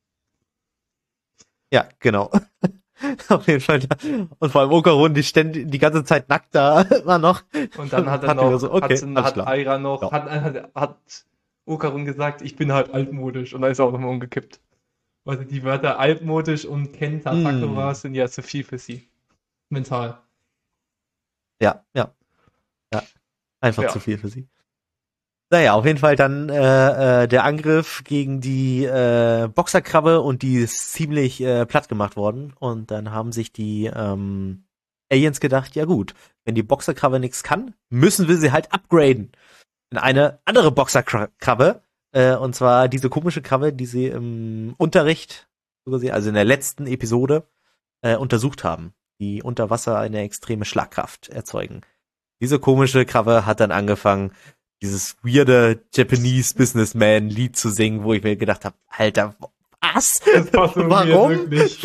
Ja, genau. Auf jeden Fall. Und vor allem Okarun, die ganze Zeit nackt da immer noch. Und dann hat Aira noch, Ja. hat Okarun gesagt, ich bin halt altmodisch und dann ist er auch nochmal umgekippt. Also die Wörter altmodisch und Kenta Sakura sind ja zu viel für sie. Mental. Ja. Einfach zu viel für sie. Naja, auf jeden Fall dann der Angriff gegen die Boxerkrabbe und die ist ziemlich platt gemacht worden. Und dann haben sich die Aliens gedacht, ja gut, wenn die Boxerkrabbe nichts kann, müssen wir sie halt upgraden in eine andere Boxerkrabbe. Und zwar diese komische Krabbe, die sie im Unterricht, also in der letzten Episode, untersucht haben, die unter Wasser eine extreme Schlagkraft erzeugen. Diese komische Krabbe hat dann angefangen, dieses weirde Japanese Businessman-Lied zu singen, wo ich mir gedacht habe, Alter, was? Das war so Warum? Wirklich.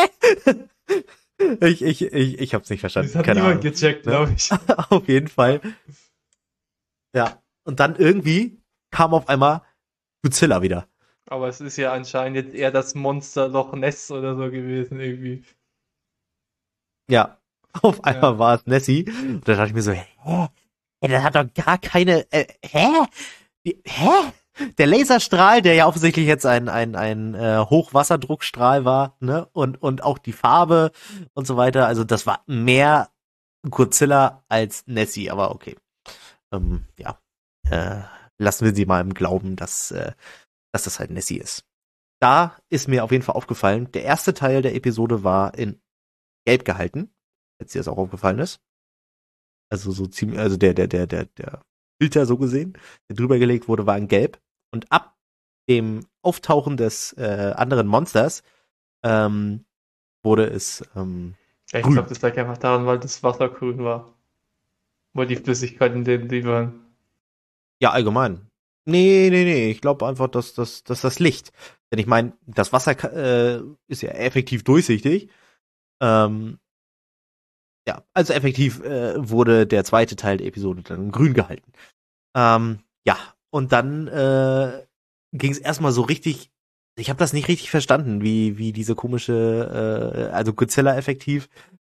Hä? Ich hab's nicht verstanden. Das hat Keine niemand Ahnung. gecheckt, glaube ich. Auf jeden Fall. Ja. Und dann irgendwie kam auf einmal Godzilla wieder. Aber es ist ja anscheinend jetzt eher das Monster Loch Ness oder so gewesen irgendwie. Ja. Auf einmal war es Nessie. Und da dachte ich mir so, hä? Das hat doch gar keine, hä? Der Laserstrahl, der ja offensichtlich jetzt ein Hochwasserdruckstrahl war, ne? Und auch die Farbe und so weiter. Also das war mehr Godzilla als Nessie, aber okay. Lassen wir sie mal im Glauben, dass das halt Nessie ist. Da ist mir auf jeden Fall aufgefallen, der erste Teil der Episode war in Gelb gehalten, als dir das auch aufgefallen ist. Also so ziemlich, also der Filter so gesehen, der drüber gelegt wurde, war in Gelb. Und ab dem Auftauchen des anderen Monsters wurde es Ich grün. glaube, das lag einfach daran, weil das Wasser grün war. Weil die Flüssigkeit, in denen die waren. Ja, allgemein. Nee. Ich glaube einfach, dass das Licht. Denn ich meine, das Wasser ist ja effektiv durchsichtig. Ja, also effektiv wurde der zweite Teil der Episode dann grün gehalten. Ja, und dann ging es erstmal so richtig Ich habe das nicht richtig verstanden, wie diese komische, also Godzilla effektiv.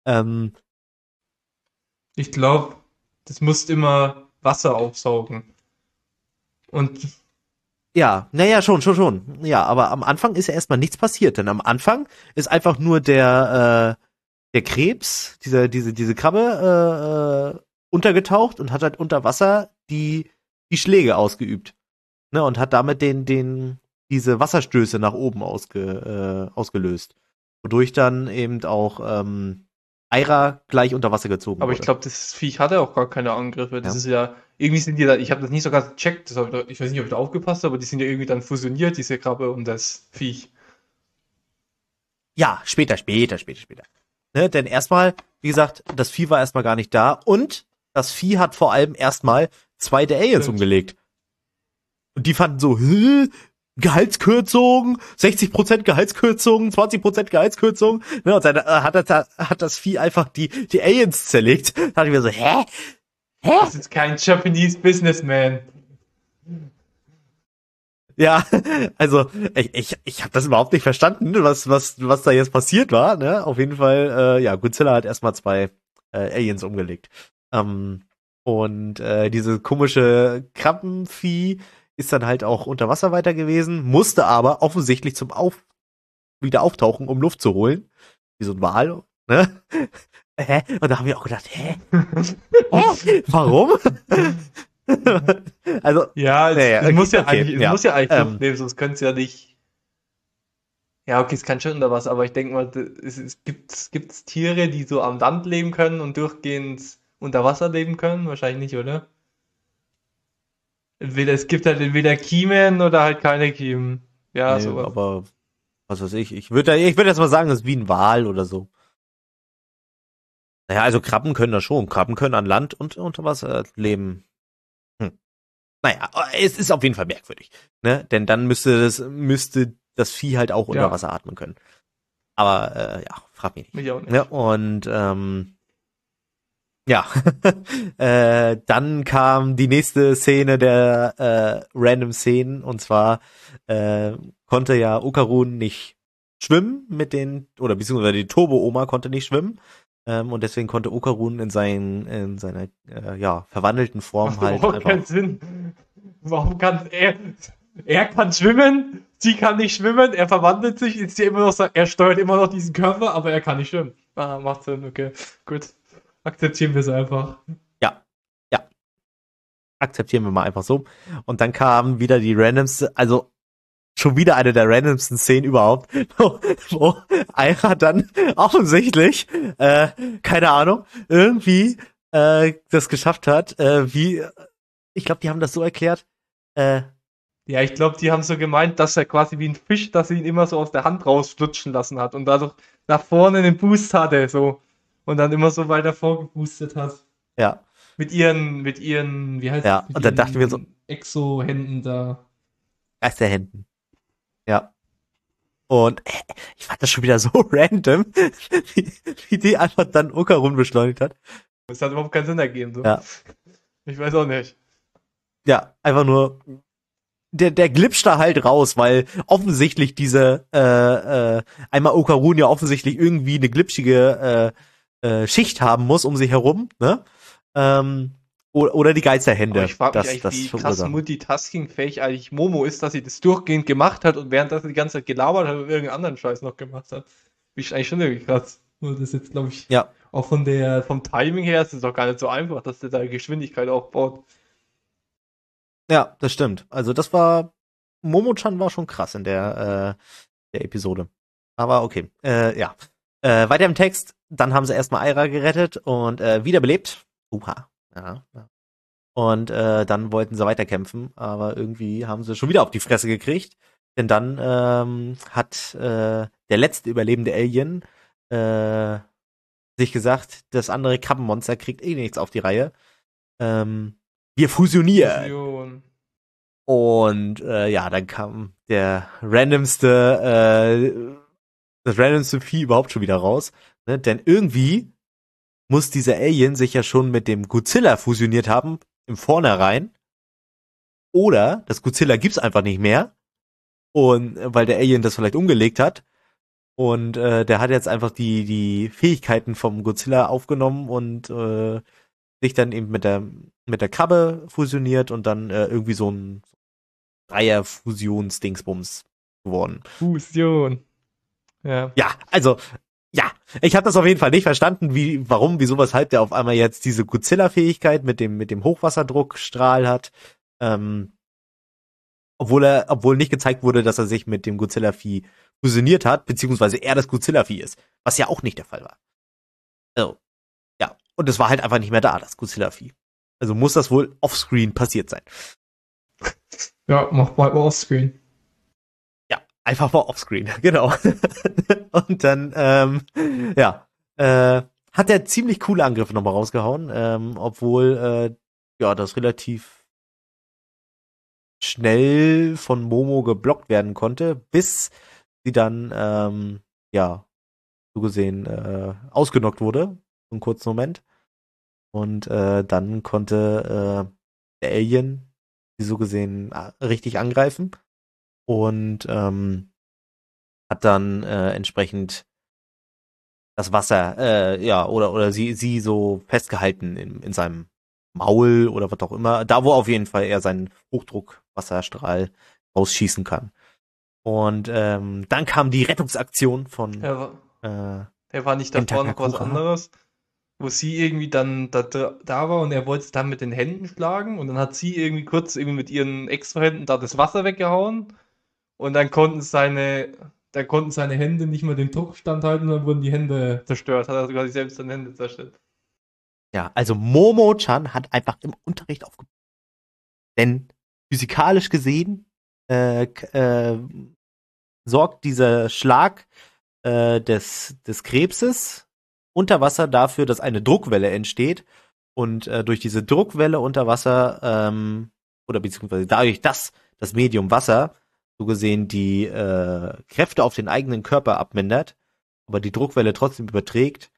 Ich glaube, das musst immer Wasser aufsaugen. Und Ja, naja, schon. Ja, aber am Anfang ist ja erstmal nichts passiert, denn am Anfang ist einfach nur der Krebs, diese Krabbe, untergetaucht und hat halt unter Wasser die Schläge ausgeübt. Ne, und hat damit diese Wasserstöße nach oben ausgelöst. Wodurch dann eben auch Aira gleich unter Wasser gezogen aber wurde. ich glaube, das Viech hatte auch gar keine Angriffe. Das Ja. ist ja, irgendwie sind die da, ich habe das nicht so ganz gecheckt, ich weiß nicht, ob ich da aufgepasst habe, aber die sind ja irgendwie dann fusioniert, diese Krabbe und das Viech. Ja, später. Ne, denn erstmal, wie gesagt, das Vieh war erstmal gar nicht da und das Vieh hat vor allem erstmal 2 der Aliens Stimmt. umgelegt. Und die fanden so, Gehaltskürzung, 60% Gehaltskürzung, 20% Gehaltskürzung. Ne, und dann hat das Vieh einfach die Aliens zerlegt. Da dachte ich mir so, hä? Das ist kein Japanese Businessman. Ja, also ich habe das überhaupt nicht verstanden, was da jetzt passiert war. Ne? Auf jeden Fall, ja, Godzilla hat erstmal 2 Aliens umgelegt. Und diese komische Krabbenvieh ist dann halt auch unter Wasser weiter gewesen, musste aber offensichtlich zum wieder auftauchen, um Luft zu holen. Wie so ein Wal, ne? Und da haben wir auch gedacht, warum? Also, Ja, naja, es muss ja okay, eigentlich, ja. es muss ja eigentlich Luft nehmen, sonst könnte es ja nicht. Ja, okay, es kann schon unter Wasser, aber ich denke mal, gibt's Tiere, die so am Land leben können und durchgehend unter Wasser leben können? Wahrscheinlich nicht, oder? Es gibt halt entweder Kiemen oder halt keine Kiemen. Ja, nee, sowas. aber was weiß ich. Ich würde jetzt mal sagen, das ist wie ein Wal oder so. Naja, also Krabben können das schon. Krabben können an Land und unter Wasser leben. Naja, es ist auf jeden Fall merkwürdig. Ne? Denn dann müsste das Vieh halt auch unter Ja. Wasser atmen können. Aber ja, frag mich nicht. Mich auch nicht. Ja, und ja, dann kam die nächste Szene der random Szenen, und zwar konnte ja Okarun nicht schwimmen oder beziehungsweise die Turbo-Oma konnte nicht schwimmen, und deswegen konnte Okarun in seiner verwandelten Form Macht halt überhaupt keinen einfach. Sinn. Warum kann er kann schwimmen, sie kann nicht schwimmen, er verwandelt sich, ist ja immer noch so, er steuert immer noch diesen Körper, aber er kann nicht schwimmen. Ah, macht Sinn, okay. Gut. Akzeptieren wir es einfach. Ja, akzeptieren wir mal einfach so. Und dann kam wieder die randomste, also schon wieder eine der randomsten Szenen überhaupt, wo Aira dann offensichtlich, keine Ahnung, irgendwie das geschafft hat, ich glaube, die haben das so erklärt, Ja, ich glaube, die haben so gemeint, dass er quasi wie ein Fisch, dass sie ihn immer so aus der Hand rausflutschen lassen hat und dadurch nach vorne einen Boost hatte, so. Und dann immer so weiter vorgeboostet hat. ja, Mit ihren, wie heißt Ja, es? Mit und dann dachten wir so- ihren Exo-Händen da. aus der Händen. Ja. Und ich fand das schon wieder so random, wie die einfach dann Okarun beschleunigt hat. Das hat überhaupt keinen Sinn ergeben, so. Ja. Ich weiß auch nicht. Ja, einfach nur, der glitscht da halt raus, weil offensichtlich einmal Okarun ja offensichtlich irgendwie eine glitschige Schicht haben muss um sich herum, ne? Oder die Geisterhände. Aber ich frage mich eigentlich, das wie krass verursachen. multitaskingfähig eigentlich Momo ist, dass sie das durchgehend gemacht hat und während das die ganze Zeit gelabert hat und irgendeinen anderen Scheiß noch gemacht hat. Ist eigentlich schon irgendwie krass. Nur das ist jetzt, glaube ich, Ja, auch vom Timing her ist es doch gar nicht so einfach, dass der da Geschwindigkeit aufbaut. ja, das stimmt. Also Momo-chan war schon krass in der Episode. Aber okay, ja. Weiter im Text, dann haben sie erstmal Aira gerettet und wiederbelebt. Ja. Und dann wollten sie weiterkämpfen, aber irgendwie haben sie schon wieder auf die Fresse gekriegt. Denn dann hat der letzte überlebende Alien sich gesagt, das andere Krabbenmonster kriegt eh nichts auf die Reihe. Wir fusionieren. Fusion. Und dann kam das randomste Vieh überhaupt schon wieder raus. Ne? Denn irgendwie muss dieser Alien sich ja schon mit dem Godzilla fusioniert haben, im Vornherein. Oder das Godzilla gibt's einfach nicht mehr. Und weil der Alien das vielleicht umgelegt hat. Und der hat jetzt einfach die Fähigkeiten vom Godzilla aufgenommen und sich dann eben mit der Krabbe fusioniert und dann irgendwie so ein Dreier-Fusions-Dingsbums geworden. Fusion. Ja. Ja, also, ja, ich habe das auf jeden Fall nicht verstanden, warum, wieso, weshalb der auf einmal jetzt diese Godzilla-Fähigkeit mit dem Hochwasserdruckstrahl hat. Obwohl nicht gezeigt wurde, dass er sich mit dem Godzilla-Vieh fusioniert hat, beziehungsweise er das Godzilla-Vieh ist, was ja auch nicht der Fall war. Also, ja, und es war halt einfach nicht mehr da, das Godzilla-Vieh. Also muss das wohl offscreen passiert sein. Ja, mach mal offscreen. Ja, einfach mal offscreen, genau. Und dann, hat er ziemlich coole Angriffe nochmal rausgehauen, obwohl, das relativ schnell von Momo geblockt werden konnte, bis sie dann, so gesehen, ausgenockt wurde, für einen kurzen Moment. Und dann konnte der Alien sie so gesehen richtig angreifen und hat dann entsprechend das Wasser, oder sie so festgehalten in seinem Maul oder was auch immer, da wo auf jeden Fall er seinen Hochdruckwasserstrahl rausschießen kann. Und dann kam die Rettungsaktion von Er war nicht davor noch was Takakura. anderes, wo sie irgendwie dann da war und er wollte es dann mit den Händen schlagen und dann hat sie irgendwie kurz irgendwie mit ihren Extrahänden da das Wasser weggehauen und dann konnten seine Hände nicht mehr den Druck standhalten und dann wurden die Hände zerstört. Hat er sogar sich selbst seine Hände zerstört. Ja, also Momo-chan hat einfach im Unterricht aufgepasst. Denn physikalisch gesehen sorgt dieser Schlag des Krebses unter Wasser dafür, dass eine Druckwelle entsteht. Und durch diese Druckwelle unter Wasser, oder beziehungsweise dadurch, dass das Medium Wasser so gesehen die Kräfte auf den eigenen Körper abmindert, aber die Druckwelle trotzdem überträgt,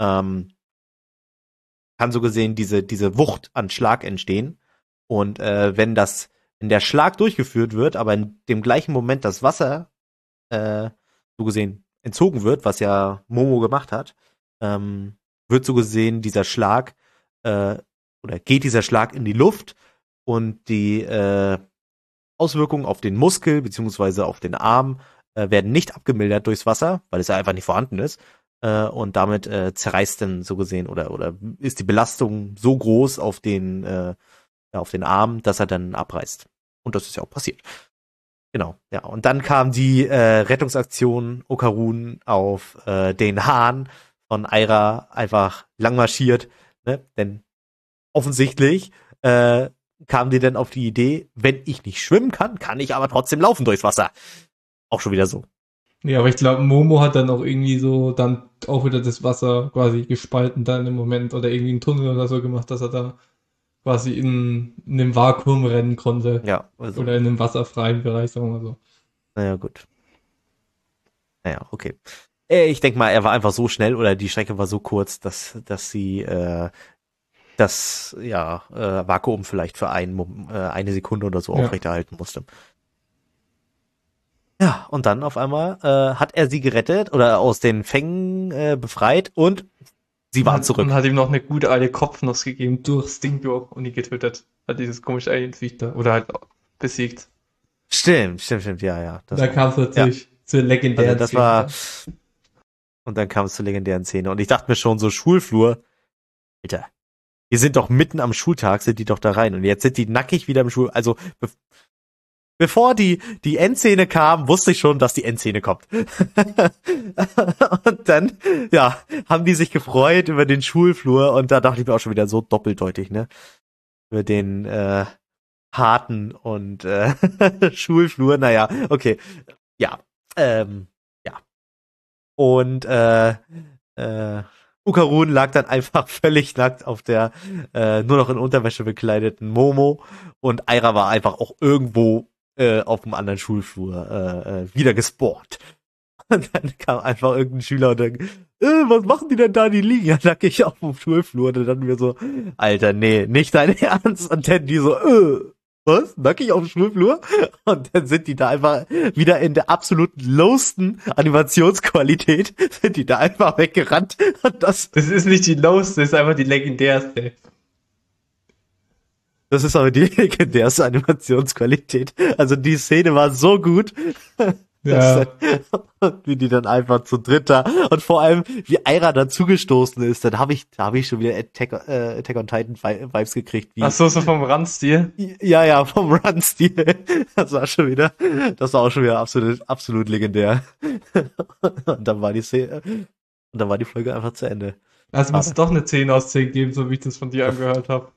kann so gesehen diese Wucht an Schlag entstehen. Und wenn der Schlag durchgeführt wird, aber in dem gleichen Moment das Wasser so gesehen entzogen wird, was ja Momo gemacht hat, wird so gesehen dieser Schlag oder geht dieser Schlag in die Luft und die Auswirkungen auf den Muskel beziehungsweise auf den Arm werden nicht abgemildert durchs Wasser, weil es ja einfach nicht vorhanden ist. Und damit zerreißt dann so gesehen oder ist die Belastung so groß auf den Arm, dass er dann abreißt. Und das ist ja auch passiert. Genau, ja. Und dann kam die Rettungsaktion Okarun auf den Hahn von Aira einfach langmarschiert, ne? Denn offensichtlich kam die dann auf die Idee, wenn ich nicht schwimmen kann, kann ich aber trotzdem laufen durchs Wasser. Auch schon wieder so. Ja, aber ich glaube, Momo hat dann auch irgendwie so dann auch wieder das Wasser quasi gespalten dann im Moment oder irgendwie einen Tunnel oder so gemacht, dass er da quasi in einem Vakuum rennen konnte. Ja, also, Oder in einem wasserfreien Bereich, sagen wir mal so. naja, gut. Naja, okay. Ich denke mal, er war einfach so schnell oder die Strecke war so kurz, dass sie das Vakuum vielleicht für eine Sekunde oder so Ja. aufrechterhalten musste. Ja, und dann auf einmal hat er sie gerettet oder aus den Fängen befreit und sie waren zurück. Und hat ihm noch eine gute alte Kopfnuss gegeben durchs Ding durch und ihn getötet. Hat dieses komische Alienviech da. Oder halt besiegt. Stimmt, ja. Da kam es natürlich zur legendären Also das Szene. war. Und dann kam es zur legendären Szene. Und ich dachte mir schon, so Schulflur, Alter, wir sind doch mitten am Schultag, sind die doch da rein. Und jetzt sind die nackig wieder im Schul. Also, bevor die Endszene kam, wusste ich schon, dass die Endszene kommt. Und dann, ja, haben die sich gefreut über den Schulflur. Und da dachte ich mir auch schon wieder so doppeldeutig, ne? Über den harten und Schulflur. Naja, okay. Ja, ja. Und Okarun lag dann einfach völlig nackt auf der nur noch in Unterwäsche bekleideten Momo und Aira war einfach auch irgendwo auf dem anderen Schulflur wieder gespawnt. Und dann kam einfach irgendein Schüler und dann, was machen die denn da? Die liegen ja nackig auf dem Schulflur. Und dann wir so, Alter, nee, nicht dein Ernst. Und dann die so, was? Nackig auf dem Schulflur? Und dann sind die da einfach wieder in der absolut lowsten Animationsqualität, sind die da einfach weggerannt. Und Das ist nicht die lowste, das ist einfach die legendärste. das ist aber die legendärste Animationsqualität. Also die Szene war so gut. Ja. Wie die dann einfach zu dritter und vor allem wie Aira dazugestoßen ist, dann habe ich schon wieder Attack on Titan Vibes gekriegt. Wie, Ach so, so vom Randstil. ja, vom Run-Stil. Das war auch schon wieder absolut legendär. Und dann war die Szene, und dann war die Folge einfach zu Ende. Also muss es doch eine 10 aus 10 geben, so wie ich das von dir angehört habe.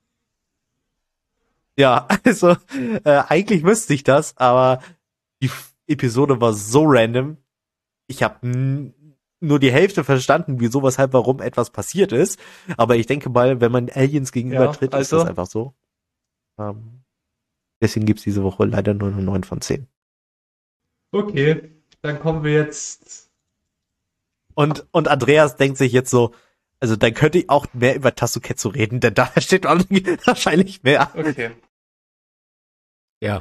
Ja, also eigentlich wüsste ich das, aber die Episode war so random. Ich habe nur die Hälfte verstanden, wieso, weshalb, warum etwas passiert ist. Aber ich denke mal, wenn man Aliens gegenübertritt, Ja, ist das einfach so. Deswegen gibt's diese Woche leider nur eine 9 von 10. Okay, dann kommen wir jetzt. Und Andreas denkt sich jetzt so, also dann könnte ich auch mehr über Tasuketsu reden, denn da steht auch wahrscheinlich mehr. Okay. Ja.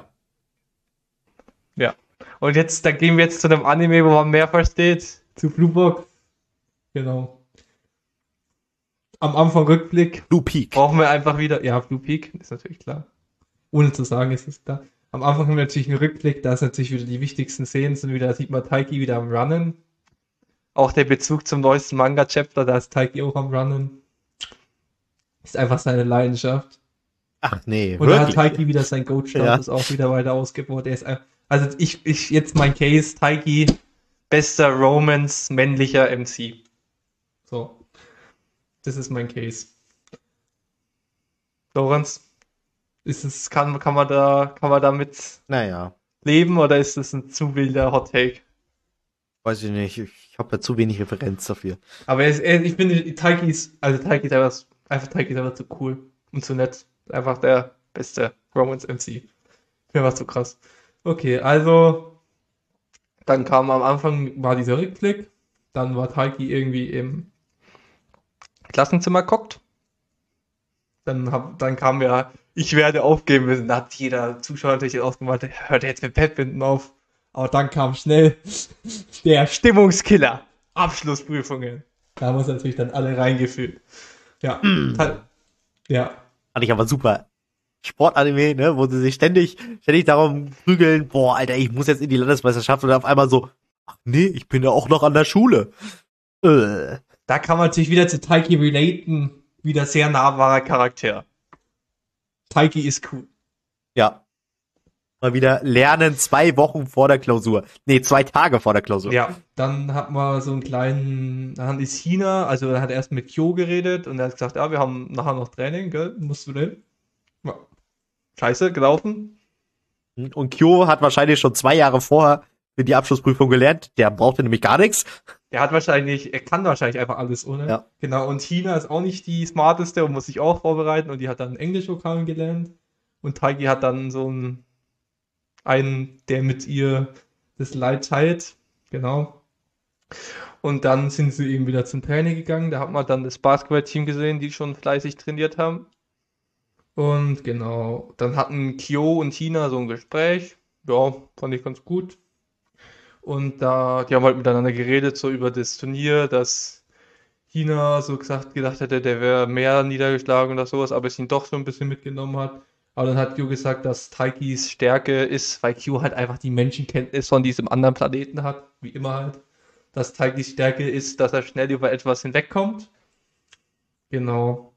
Und jetzt, dann gehen wir jetzt zu einem Anime, wo man mehr versteht. Zu Blue Box. Genau. Am Anfang Rückblick. Blue Peak. Brauchen wir einfach wieder. Ja, Blue Peak, ist natürlich klar. Ohne zu sagen, ist es klar. Am Anfang haben wir natürlich einen Rückblick, da ist natürlich wieder die wichtigsten Szenen, sind wieder, da sieht man Taiki wieder am Runnen. Auch der Bezug zum neuesten Manga-Chapter, da ist Taiki auch am Runnen. Ist einfach seine Leidenschaft. Ach nee, Und da hat wirklich? Taiki wieder sein Goat-Status auch wieder weiter ausgebaut. Er ist einfach, also ich jetzt mein Case, Taiki, bester Romance, männlicher MC. So. Das ist mein Case. Lorenz, kann man damit Naja, leben oder ist das ein zu wilder Hot Take? weiß ich nicht. Ich habe ja zu wenig Referenz dafür. Aber ich finde, Taiki ist einfach zu cool und zu nett. Einfach der beste Romance MC. Mir war zu krass. Okay, also dann kam am Anfang war dieser Rückblick, dann war Taiki irgendwie im Klassenzimmer gehockt. Dann kam ja, ich werde aufgeben müssen. Da hat jeder Zuschauer natürlich ausgemacht, hört jetzt mit Badminton auf. Aber dann kam schnell der Stimmungskiller. Abschlussprüfungen. Da haben uns natürlich dann alle reingefühlt. Ja. Ja. Fand ich aber super. Sportanime, ne, wo sie sich ständig darum prügeln, boah, Alter, ich muss jetzt in die Landesmeisterschaft und auf einmal so, ach nee, ich bin ja auch noch an der Schule. Da kann man sich wieder zu Taiki relaten. Wieder sehr nahbarer Charakter. Taiki ist cool. Ja. Mal wieder lernen 2 Wochen vor der Klausur. Nee, 2 Tage vor der Klausur. Ja, dann hat man so einen kleinen, dann ist China, also er hat erst mit Kyo geredet und er hat gesagt, ja, wir haben nachher noch Training, gell, musst du denn? Ja. Scheiße, gelaufen. Und Kyo hat wahrscheinlich schon 2 Jahre vorher für die Abschlussprüfung gelernt. Der brauchte nämlich gar nichts. Er kann wahrscheinlich einfach alles, oder? Ja. Genau, und China ist auch nicht die smarteste und muss sich auch vorbereiten und die hat dann Englisch-Vokabeln gelernt und Taiki hat dann so einen, der mit ihr das Leid teilt, genau. Und dann sind sie eben wieder zum Training gegangen, da hat man dann das Basketballteam gesehen, die schon fleißig trainiert haben. Und genau, dann hatten Kyo und China so ein Gespräch, ja, fand ich ganz gut. Und die haben halt miteinander geredet, so über das Turnier, dass China so gedacht hätte, der wäre mehr niedergeschlagen oder sowas, aber es ihn doch so ein bisschen mitgenommen hat. Aber dann hat Kyo gesagt, dass Taikis Stärke ist, weil Kyo halt einfach die Menschenkenntnis von diesem anderen Planeten hat, wie immer halt. Dass Taikis Stärke ist, dass er schnell über etwas hinwegkommt. Genau.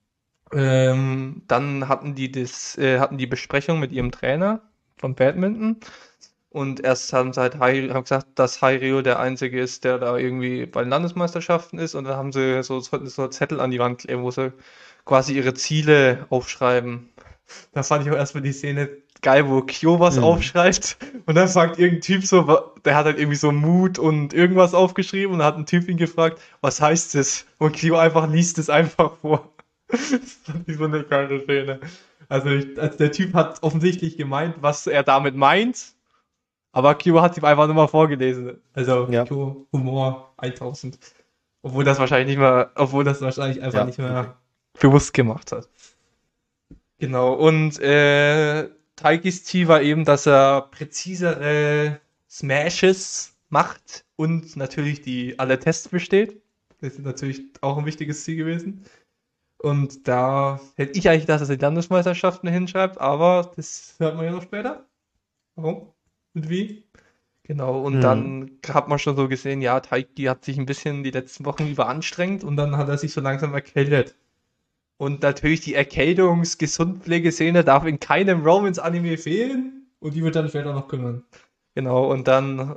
Dann hatten die Besprechung mit ihrem Trainer von Badminton. Und erst haben sie halt gesagt, dass Hairyo der Einzige ist, der da irgendwie bei den Landesmeisterschaften ist. Und dann haben sie so Zettel an die Wand kleben, wo sie quasi ihre Ziele aufschreiben. Da fand ich auch erstmal die Szene geil, wo Kyo was aufschreibt. Und dann sagt irgendein Typ so, der hat halt irgendwie so Mut und irgendwas aufgeschrieben. Und dann hat ein Typ ihn gefragt, was heißt das? Und Kyo liest es einfach vor. Das fand ich so eine geile Szene. Also der Typ hat offensichtlich gemeint, was er damit meint. Aber Kyo hat ihm einfach nur mal vorgelesen. Also Ja. Kyo, Humor 1000. Obwohl das wahrscheinlich einfach nicht mehr bewusst gemacht hat. Genau, und Taikis Ziel war eben, dass er präzisere Smashes macht und natürlich alle Tests besteht. Das ist natürlich auch ein wichtiges Ziel gewesen. Und da hätte ich eigentlich gedacht, dass er die Landesmeisterschaften hinschreibt, aber das hört man ja noch später. Warum und wie? Genau, und dann hat man schon so gesehen, ja, Taiki hat sich ein bisschen die letzten Wochen überanstrengt und dann hat er sich so langsam erkältet. Und natürlich die Erkältungs-Gesundpflegeszene darf in keinem Romance-Anime fehlen. Und die wird dann später noch kümmern. Genau, und dann.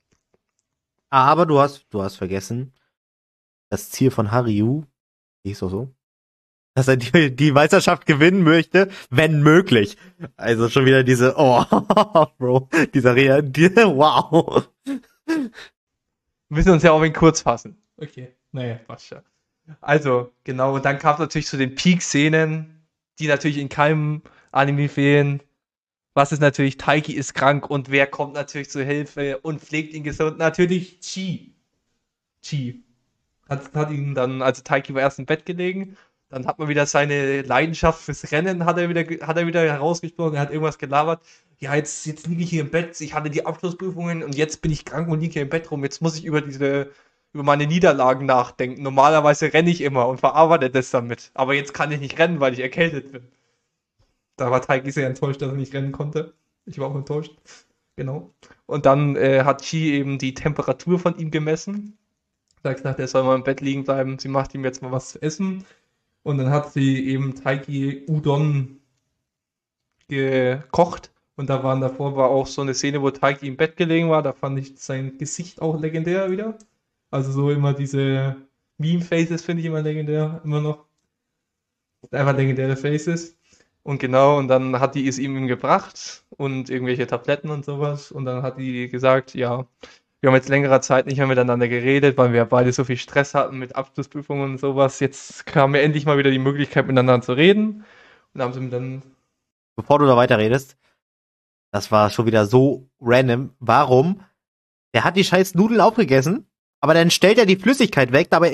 Aber du hast vergessen, das Ziel von Hariu, hieß doch so, dass er die Meisterschaft gewinnen möchte, wenn möglich. Also schon wieder diese, oh, Bro, wow. Wir müssen uns ja auch in kurz fassen. Okay, naja, passt ja. Also, genau, und dann kam es natürlich zu den Peak-Szenen, die natürlich in keinem Anime fehlen. Was ist natürlich, Taiki ist krank und wer kommt natürlich zur Hilfe und pflegt ihn gesund? Natürlich Chi. Chi. Hat ihn dann, also Taiki war erst im Bett gelegen, dann hat man wieder seine Leidenschaft fürs Rennen, hat er wieder herausgesprochen, er hat irgendwas gelabert. Ja, jetzt liege ich hier im Bett, ich hatte die Abschlussprüfungen und jetzt bin ich krank und liege hier im Bett rum, jetzt muss ich über meine Niederlagen nachdenken. Normalerweise renne ich immer und verarbeite das damit, aber jetzt kann ich nicht rennen, weil ich erkältet bin. Da war Taiki sehr enttäuscht, dass er nicht rennen konnte. Ich war auch enttäuscht. Genau. Und dann hat Chi eben die Temperatur von ihm gemessen. Da hat gesagt, er soll mal im Bett liegen bleiben. Sie macht ihm jetzt mal was zu essen. Und dann hat sie eben Taiki Udon gekocht. Und davor war auch so eine Szene, wo Taiki im Bett gelegen war. Da fand ich sein Gesicht auch legendär wieder. Also so immer diese Meme-Faces finde ich immer legendär. Immer noch. Einfach legendäre Faces. Und genau, und dann hat die es ihm gebracht und irgendwelche Tabletten und sowas. Und dann hat die gesagt, ja, wir haben jetzt längere Zeit nicht mehr miteinander geredet, weil wir beide so viel Stress hatten mit Abschlussprüfungen und sowas. Jetzt kam mir endlich mal wieder die Möglichkeit, miteinander zu reden. Und dann haben sie mir dann. Bevor du da weiterredest, das war schon wieder so random. Warum? Der hat die scheiß Nudeln aufgegessen, aber dann stellt er die Flüssigkeit weg. Dabei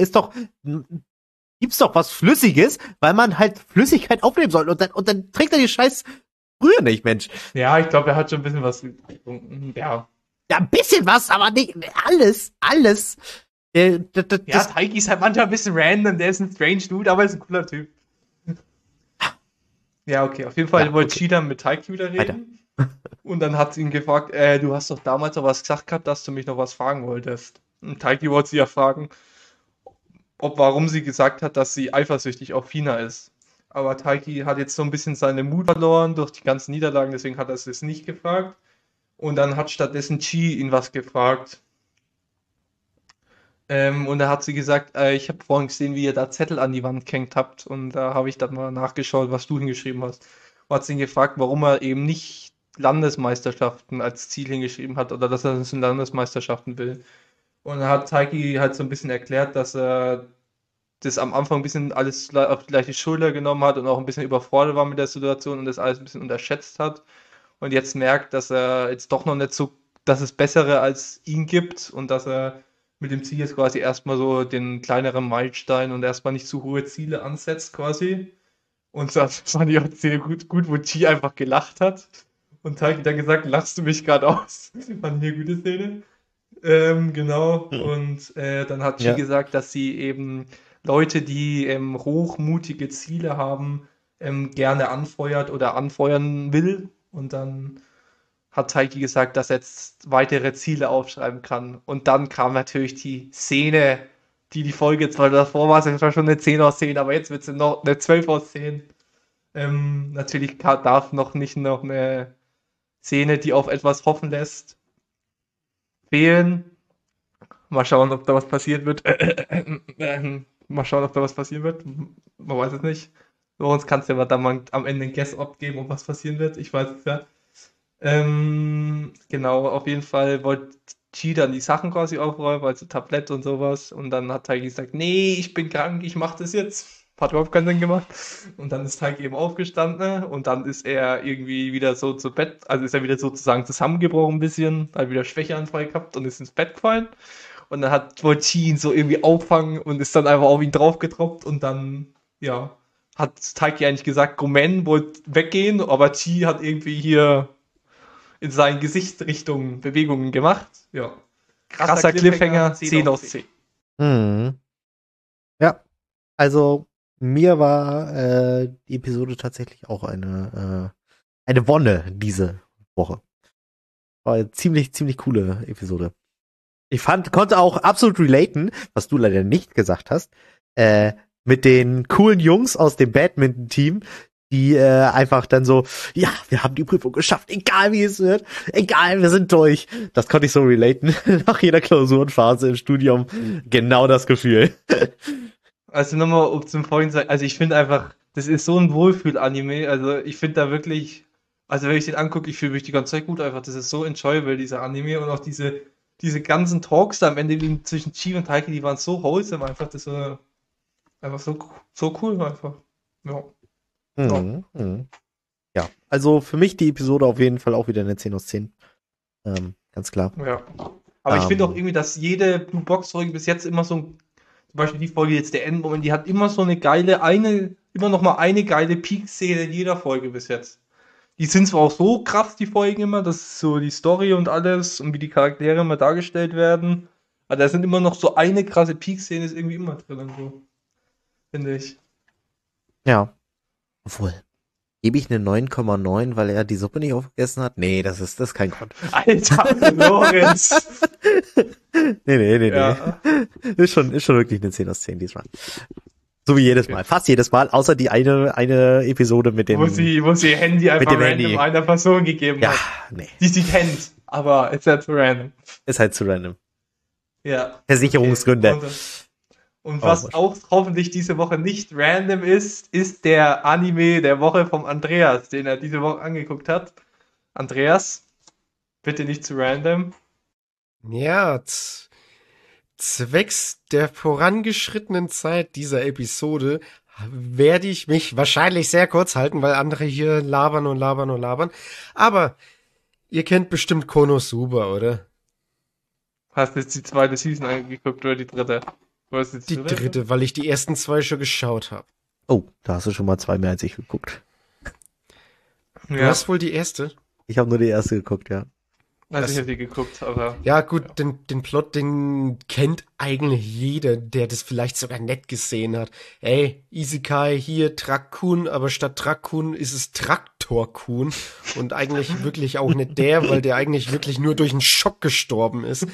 gibt's doch was Flüssiges, weil man halt Flüssigkeit aufnehmen soll. Und dann trinkt er die scheiß Brühe nicht, Mensch. Ja, ich glaube, er hat schon ein bisschen was getrunken. Ja. Ja, ein bisschen was, aber nicht alles. Ja, Taiki ist halt manchmal ein bisschen random, der ist ein strange Dude, aber ist ein cooler Typ. Ja, okay, auf jeden Fall wollte Chi dann mit Taiki wieder reden. Und dann hat sie ihn gefragt, du hast doch damals noch was gesagt gehabt, dass du mich noch was fragen wolltest. Und Taiki wollte sie ja fragen, warum sie gesagt hat, dass sie eifersüchtig auf Hina ist. Aber Taiki hat jetzt so ein bisschen seine Mut verloren durch die ganzen Niederlagen, deswegen hat er es nicht gefragt. Und dann hat stattdessen Chi ihn was gefragt. Und da hat sie gesagt, ich habe vorhin gesehen, wie ihr da Zettel an die Wand gehängt habt. Und da habe ich dann mal nachgeschaut, was du hingeschrieben hast. Und hat sie ihn gefragt, warum er eben nicht Landesmeisterschaften als Ziel hingeschrieben hat oder dass er das in Landesmeisterschaften will. Und dann hat Taiki halt so ein bisschen erklärt, dass er das am Anfang ein bisschen alles auf die gleiche Schulter genommen hat und auch ein bisschen überfordert war mit der Situation und das alles ein bisschen unterschätzt hat. Und jetzt merkt, dass er jetzt doch noch nicht so, dass es bessere als ihn gibt und dass er mit dem Ziel jetzt quasi erstmal so den kleineren Meilenstein und erstmal nicht zu hohe Ziele ansetzt quasi. Und das fand ich auch sehr gut, wo Chi einfach gelacht hat. Und Taiki dann gesagt, lachst du mich gerade aus? Fand ich eine gute Szene. Genau. Und dann hat Chi gesagt, dass sie eben Leute, die hochmutige Ziele haben, gerne anfeuert oder anfeuern will. Und dann hat Taiki gesagt, dass er jetzt weitere Ziele aufschreiben kann. Und dann kam natürlich die Szene, die Folge zwar davor war, es war schon eine 10 aus 10, aber jetzt wird es noch eine 12 aus 10. Natürlich darf noch eine Szene, die auf etwas hoffen lässt, fehlen. Mal schauen, ob da was passiert wird. Man weiß es nicht. Lorenz, kannst du ja dann mal am Ende ein Guess abgeben, ob was passieren wird. Ich weiß es ja. Genau, auf jeden Fall wollte Chi dann die Sachen quasi aufräumen, also Tablette und sowas. Und dann hat Taiki gesagt, nee, ich bin krank, ich mach das jetzt. Hat überhaupt keinen Sinn gemacht. Und dann ist Taiki eben aufgestanden und dann ist er irgendwie wieder so zu Bett, also ist er wieder sozusagen zusammengebrochen ein bisschen, hat wieder Schwächeanfall gehabt und ist ins Bett gefallen. Und dann wollte Chi ihn so irgendwie auffangen und ist dann einfach auf ihn draufgetroppt und dann, ja, hat Taiki eigentlich gesagt, Gomen wollte weggehen, aber Chi hat irgendwie hier in sein Gesicht Richtung Bewegungen gemacht. Ja. Krasser Cliffhanger, 10 aus 10. Ja, also mir war die Episode tatsächlich auch eine Wonne diese Woche. War eine ziemlich coole Episode. Ich konnte auch absolut relaten, was du leider nicht gesagt hast, mit den coolen Jungs aus dem Badminton-Team, die einfach dann so, ja, wir haben die Prüfung geschafft, egal wie es wird, egal, wir sind durch. Das konnte ich so relaten, nach jeder Klausurenphase im Studium, genau das Gefühl. Also nochmal, um zum vorhin sagen, also ich finde einfach, das ist so ein Wohlfühl-Anime, also ich finde da wirklich, also wenn ich den angucke, ich fühle mich die ganze Zeit gut einfach, das ist so enjoyable, dieser Anime und auch diese ganzen Talks da am Ende zwischen Chi und Taiki, die waren so wholesome einfach, das war einfach so cool einfach, ja. Ja, also für mich die Episode auf jeden Fall auch wieder eine 10 aus 10. Ganz klar. Ja. Aber ich finde auch irgendwie, dass jede Blue Box-Folge bis jetzt immer so, zum Beispiel die Folge jetzt der Endmoment, die hat immer so eine geile, immer noch mal eine geile Peak-Szene in jeder Folge bis jetzt. Die sind zwar auch so krass, die Folgen immer, das ist so die Story und alles und wie die Charaktere immer dargestellt werden, aber da sind immer noch so eine krasse Peak-Szene ist irgendwie immer drin, so. Finde ich. Ja. Obwohl, gebe ich eine 9,9, weil er die Suppe nicht aufgegessen hat? Nee, das ist kein Grund. Alter, Lorenz! Nee. Ja. Ist schon wirklich eine 10 aus 10 diesmal. So wie jedes Mal. Fast jedes Mal, außer die eine Episode mit dem... Wo sie ihr Handy einfach dem random Handy. einer Person gegeben Ja, hat. nee. Die sie kennt, aber ist halt zu random. Ist halt zu random. Ja. Versicherungsgründe. Okay. Und was auch hoffentlich diese Woche nicht random ist der Anime der Woche vom Andreas, den er diese Woche angeguckt hat. Andreas, bitte nicht zu random. Ja, zwecks der vorangeschrittenen Zeit dieser Episode werde ich mich wahrscheinlich sehr kurz halten, weil andere hier labern und labern und labern. Aber ihr kennt bestimmt Konosuba, oder? Hast du jetzt die zweite Season angeguckt oder die dritte? Die dritte, weil ich die ersten 2 schon geschaut habe. Oh, da hast du schon mal 2 mehr als ich geguckt. Du hast wohl die erste? Ich habe nur die erste geguckt, ja. Also ich habe die geguckt, aber... Ja gut, ja. Den Plot, den kennt eigentlich jeder, der das vielleicht sogar nett gesehen hat. Ey, Isekai, hier Trakun, aber statt Trakun ist es Traktorkun. Und eigentlich wirklich auch nicht der, weil der eigentlich wirklich nur durch einen Schock gestorben ist.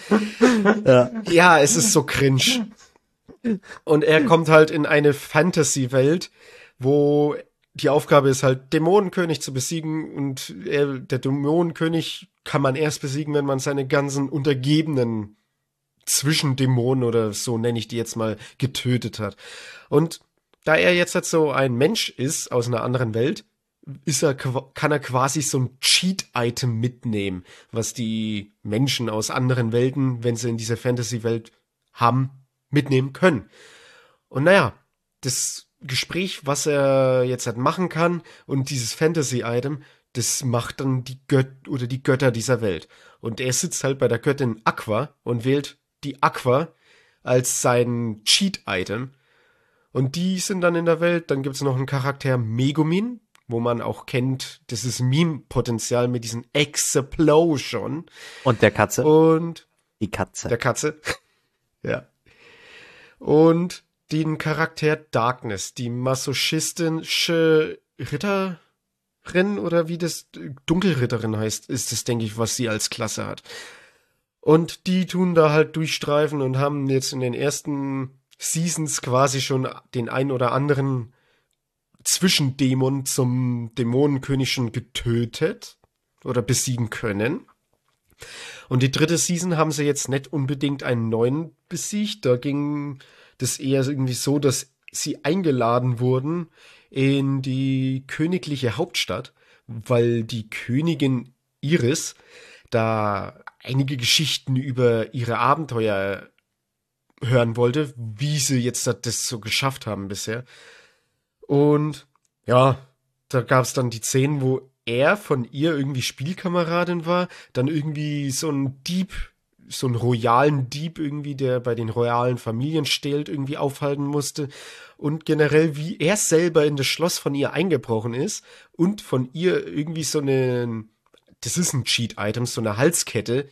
Ja, es ist so cringe. Und er kommt halt in eine Fantasy-Welt, wo die Aufgabe ist halt, Dämonenkönig zu besiegen und der Dämonenkönig kann man erst besiegen, wenn man seine ganzen untergebenen Zwischendämonen oder so nenne ich die jetzt mal getötet hat. Und da er jetzt halt so ein Mensch ist aus einer anderen Welt, kann er quasi so ein Cheat-Item mitnehmen, was die Menschen aus anderen Welten, wenn sie in dieser Fantasy-Welt haben, mitnehmen können. Und naja, das Gespräch, was er jetzt halt machen kann und dieses Fantasy-Item, das macht dann die Götter dieser Welt. Und er sitzt halt bei der Göttin Aqua und wählt die Aqua als sein Cheat-Item. Und die sind dann in der Welt. Dann gibt's noch einen Charakter Megumin, wo man auch kennt, das ist Meme-Potenzial mit diesem Explosion. Und der Katze. Und die Katze. Der Katze. Ja. Und den Charakter Darkness, die masochistische Ritterin oder wie das Dunkelritterin heißt, ist das, denke ich, was sie als Klasse hat. Und die tun da halt durchstreifen und haben jetzt in den ersten Seasons quasi schon den ein oder anderen Zwischendämon zum Dämonenkönig schon getötet oder besiegen können. Und die dritte Season haben sie jetzt nicht unbedingt einen neuen besiegt. Da ging das eher irgendwie so, dass sie eingeladen wurden in die königliche Hauptstadt, weil die Königin Iris da einige Geschichten über ihre Abenteuer hören wollte, wie sie jetzt das so geschafft haben bisher. Und ja, da gab es dann die Szenen, wo er von ihr irgendwie Spielkameradin war, dann irgendwie so ein Dieb so einen royalen Dieb irgendwie, der bei den royalen Familien stählt, irgendwie aufhalten musste. Und generell, wie er selber in das Schloss von ihr eingebrochen ist und von ihr irgendwie das ist ein Cheat-Item, so eine Halskette,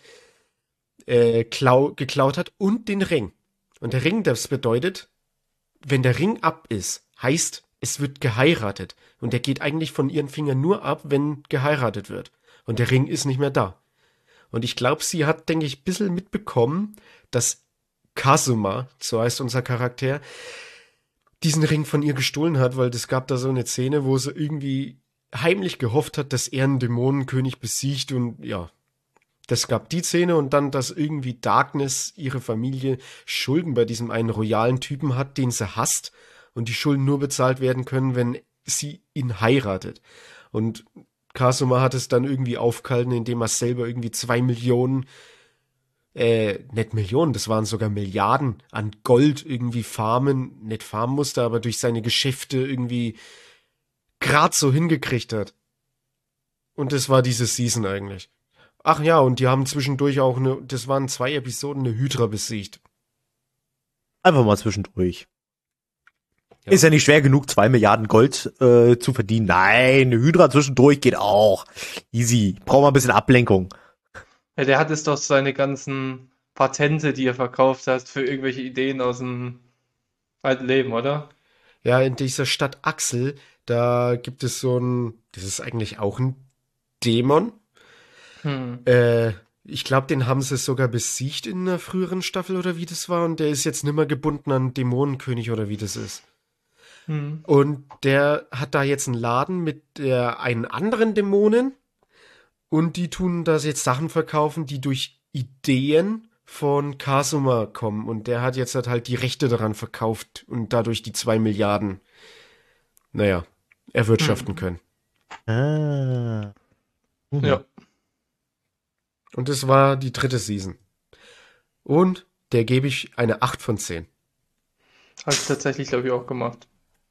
geklaut hat und den Ring. Und der Ring, das bedeutet, wenn der Ring ab ist, heißt, es wird geheiratet. Und der geht eigentlich von ihren Fingern nur ab, wenn geheiratet wird. Und der Ring ist nicht mehr da. Und ich glaube, sie hat, denke ich, ein bisschen mitbekommen, dass Kazuma, so heißt unser Charakter, diesen Ring von ihr gestohlen hat, weil es gab da so eine Szene, wo sie irgendwie heimlich gehofft hat, dass er einen Dämonenkönig besiegt und ja, das gab die Szene und dann, dass irgendwie Darkness, ihre Familie, Schulden bei diesem einen royalen Typen hat, den sie hasst und die Schulden nur bezahlt werden können, wenn sie ihn heiratet. Und Kazuma hat es dann irgendwie aufgehalten, indem er selber irgendwie 2 Millionen, nicht Millionen, das waren sogar Milliarden an Gold irgendwie nicht farmen musste, aber durch seine Geschäfte irgendwie grad so hingekriegt hat. Und das war diese Season eigentlich. Ach ja, und die haben zwischendurch auch das waren 2 Episoden, eine Hydra besiegt. Einfach mal zwischendurch. Ja. Ist ja nicht schwer genug, 2 Milliarden Gold zu verdienen. Nein, eine Hydra zwischendurch geht auch. Easy. Braucht mal ein bisschen Ablenkung. Ja, der hat es doch seine ganzen Patente, die er verkauft hat, für irgendwelche Ideen aus dem alten Leben, oder? Ja, in dieser Stadt Axel, da gibt es das ist eigentlich auch ein Dämon. Ich glaube, den haben sie sogar besiegt in einer früheren Staffel oder wie das war und der ist jetzt nimmer gebunden an Dämonenkönig oder wie das ist. Und der hat da jetzt einen Laden mit einen anderen Dämonen und die tun da jetzt Sachen verkaufen, die durch Ideen von Kazuma kommen und der hat jetzt halt die Rechte daran verkauft und dadurch die 2 Milliarden, erwirtschaften können. Ah. Ja. Und das war die 3. Season. Und der gebe ich eine 8 von 10. Habe ich tatsächlich, glaube ich, auch gemacht.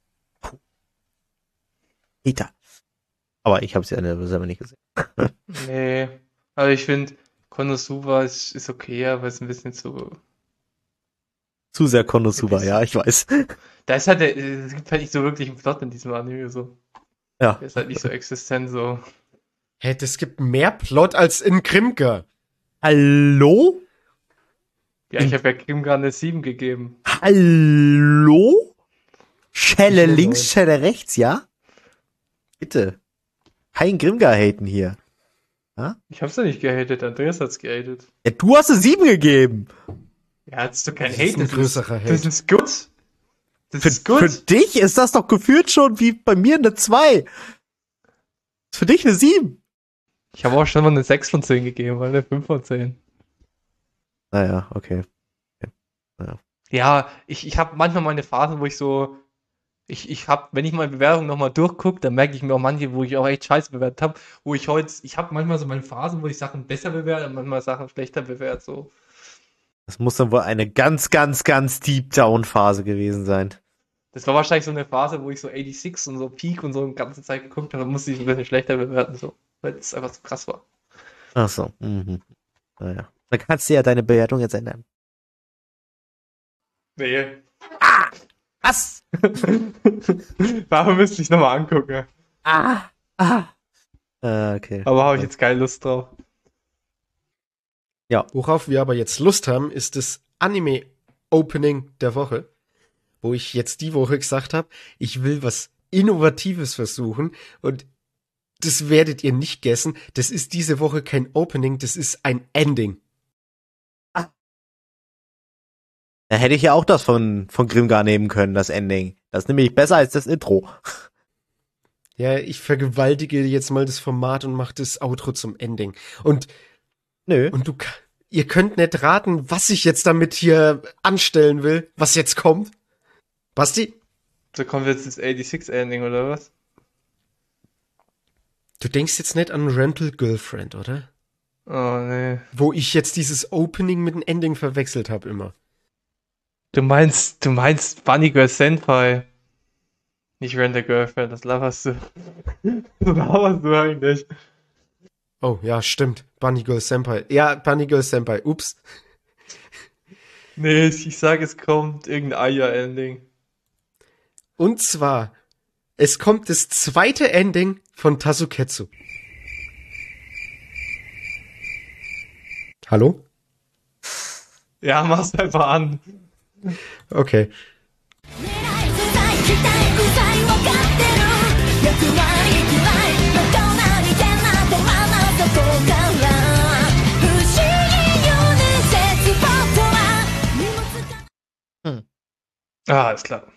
Peter. Aber ich habe es ja selber nicht gesehen. Nee. Aber ich finde, Konosuba ist okay, aber ist ein bisschen zu. Zu sehr Konosuba, ja, ich weiß. Da ist halt es gibt halt nicht so wirklich einen Plot in diesem Anime so. Ja. Der ist halt nicht so existent so. Hä, es gibt mehr Plot als in Grimga. Hallo? Ja, ich habe ja Grimgar eine 7 gegeben. Hallo? Schelle Ich will links, 9. Schelle rechts, ja? Bitte. Kein Grimgar haten hier. Ich hab's ja nicht gehatet, Andreas hat's gehatet. Ja, du hast eine 7 gegeben. Ja, das ist doch kein Das ist Hate, ein größerer Hate. Das ist gut. Das Für, ist gut. für dich ist das doch gefühlt schon wie bei mir eine 2. Für dich eine 7. Ich habe auch schon mal eine 6 von 10 gegeben, weil eine 5 von 10. Naja, okay. Ja, ich habe manchmal meine Phasen, wo ich so, ich habe, wenn ich meine Bewertung nochmal durchgucke, dann merke ich mir auch manche, wo ich auch echt scheiße bewertet habe, ich habe manchmal so meine Phasen, wo ich Sachen besser bewerte und manchmal Sachen schlechter bewerte, so. Das muss dann wohl eine ganz, ganz, ganz Deep Down Phase gewesen sein. Das war wahrscheinlich so eine Phase, wo ich so 86 und so Peak und so die ganze Zeit geguckt habe, dann musste ich ein bisschen schlechter bewerten, so, weil es einfach so krass war. Ach so. Mhm. Naja. Dann kannst du ja deine Bewertung jetzt ändern. Nee. Was? Warum müsste ich nochmal angucken? Okay. Aber habe ich jetzt keine Lust drauf. Worauf wir aber jetzt Lust haben, ist das Anime-Opening der Woche, wo ich jetzt die Woche gesagt habe, ich will was Innovatives versuchen und das werdet ihr nicht guessen. Das ist diese Woche kein Opening, das ist ein Ending. Da hätte ich ja auch das von Grimgar nehmen können, das Ending. Das ist nämlich besser als das Intro. Ja, ich vergewaltige jetzt mal das Format und mache das Outro zum Ending. Und Nö. ihr könnt nicht raten, was ich jetzt damit hier anstellen will, was jetzt kommt. Basti? So kommt jetzt das 86-Ending, oder was? Du denkst jetzt nicht an Rental Girlfriend, oder? Oh, nee. Wo ich jetzt dieses Opening mit dem Ending verwechselt habe immer. Du meinst Bunny Girl Senpai. Nicht Rent a Girlfriend, das laberst du. Das laberst du eigentlich. Oh, ja, stimmt. Bunny Girl Senpai. Ja, Bunny Girl Senpai. Ups. Nee, ich sage, es kommt irgendein Aya-Ending. Und zwar, es kommt das zweite Ending von Tasuketsu. Hallo? Ja, mach's einfach an. Okay. 期待不再分かってる役割嫌いの隣でなってままそこから不思議よね絶望とは荷物 Ah, ist klar.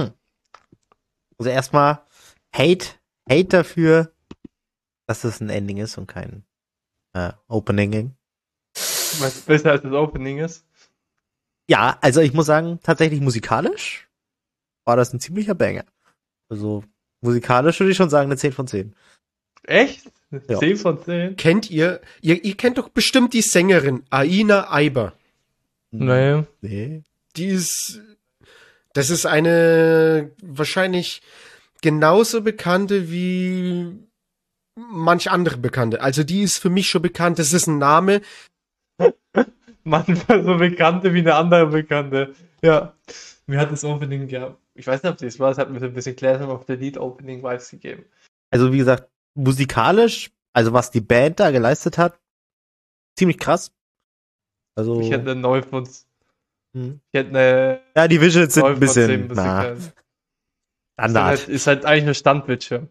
Also erstmal Hate dafür, dass es ein Ending ist und kein Opening. Was besser als das Opening ist. Ja, also ich muss sagen, tatsächlich musikalisch war das ein ziemlicher Banger. Also musikalisch würde ich schon sagen eine 10 von 10. Echt? Ja. 10 von 10? Kennt ihr kennt doch bestimmt die Sängerin Aina Aiba. Nee. Nee. Das ist eine wahrscheinlich genauso bekannte wie manch andere Bekannte. Also die ist für mich schon bekannt. Das ist ein Name. Manchmal so Bekannte wie eine andere Bekannte. Ja. Mir hat das Opening, ja, ich weiß nicht, ob das war, es hat mir so ein bisschen Clash of the Lead Opening Vibes gegeben. Also wie gesagt, musikalisch, also was die Band da geleistet hat, ziemlich krass. Also Ich hätte eine 9 von... hm. Ich hätte eine Ja, die Visuals sind 9 ein von 10 bisschen musikalisch. Standard. Ist halt eigentlich nur Standbildschirm.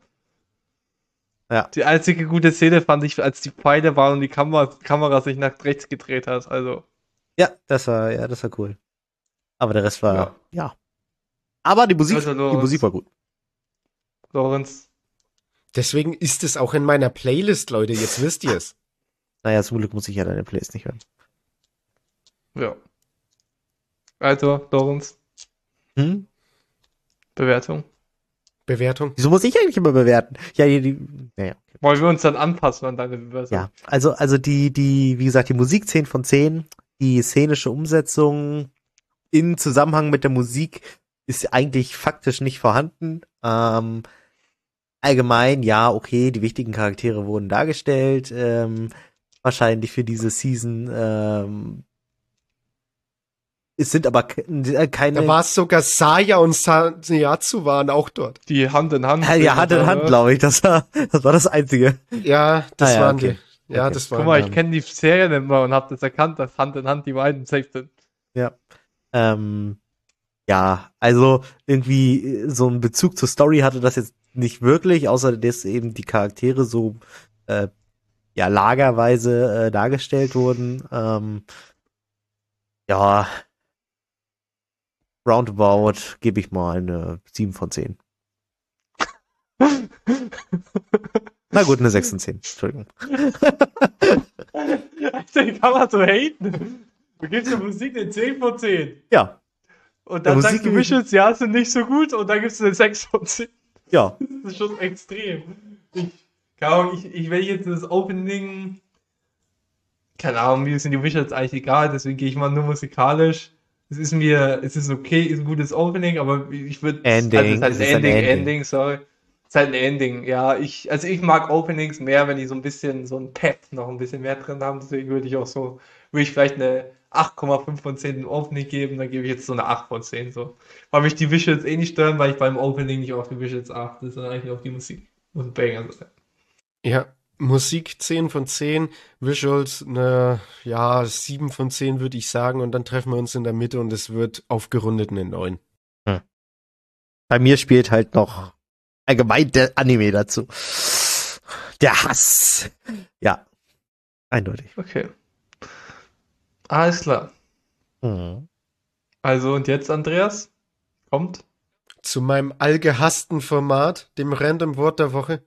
Ja. Die einzige gute Szene fand ich, als die Pfeile waren und die Kamera sich nach rechts gedreht hat. Also, Ja, das war cool. Aber der Rest war, ja. Aber die Musik war gut. Lorenz, Deswegen ist es auch in meiner Playlist, Leute. Jetzt wisst ihr es. Naja, zum Glück muss ich ja deine Playlist nicht hören. ja. Also, Lorenz, Hm? Bewertung. Bewertung. Wieso muss ich eigentlich immer bewerten? Ja, naja. Okay. Wollen wir uns dann anpassen an deine Bewertung? Ja, also wie gesagt, die Musik 10 von 10, die szenische Umsetzung in Zusammenhang mit der Musik ist eigentlich faktisch nicht vorhanden. Allgemein, ja, okay, die wichtigen Charaktere wurden dargestellt, wahrscheinlich für diese Season, es sind aber keine... Da war es sogar Saya und Sanyazu waren auch dort. Die Hand in Hand. Ja, Hand in Hand, glaube ich, das war das Einzige. Ja, das ja, waren okay. die. Ja, Okay. das Guck waren mal, ich kenne die Serie immer und hab das erkannt, dass Hand in Hand die beiden safe sind. Ja. Ja, also irgendwie so einen Bezug zur Story hatte das jetzt nicht wirklich, außer dass eben die Charaktere so ja lagerweise dargestellt wurden. Ja, roundabout gebe ich mal eine 7 von 10. Na gut, eine 6 von 10. Entschuldigung. Den kann man so haten. Du gibst der Musik eine 10 von 10. Ja, Und Der dann Musik sagst du gebe ich- Visuals, ja, sind nicht so gut und dann gibst du eine 6 von 10. ja. Das ist schon extrem. Keine Ahnung, wenn ich jetzt das Opening, keine Ahnung, mir sind die Visuals eigentlich egal, deswegen gehe ich mal nur musikalisch. Es ist okay, ist ein gutes Opening, aber ich würde, Ending, es ist es ist halt ein ein Ending. Ending, sorry. Es ist halt ein Ending, ja. Ich mag Openings mehr, wenn die so ein bisschen, so ein Pep noch ein bisschen mehr drin haben, deswegen würde ich vielleicht eine 8,5 von 10 im Opening geben, dann gebe ich jetzt so eine 8 von 10, so. Weil mich die Visuals eh nicht stören, weil ich beim Opening nicht auf die Visuals achte, sondern eigentlich auf die Musik. Muss ein Banger sein. Ja, Musik 10 von 10, Visuals eine, ja, 7 von 10 würde ich sagen und dann treffen wir uns in der Mitte und es wird aufgerundet eine 9. Bei mir spielt halt noch allgemein der Anime dazu. Der Hass. Ja, eindeutig. Okay. Alles klar. Mhm. Also und jetzt, Andreas? Kommt? Zu meinem allgehassten Format, dem Random Wort der Woche.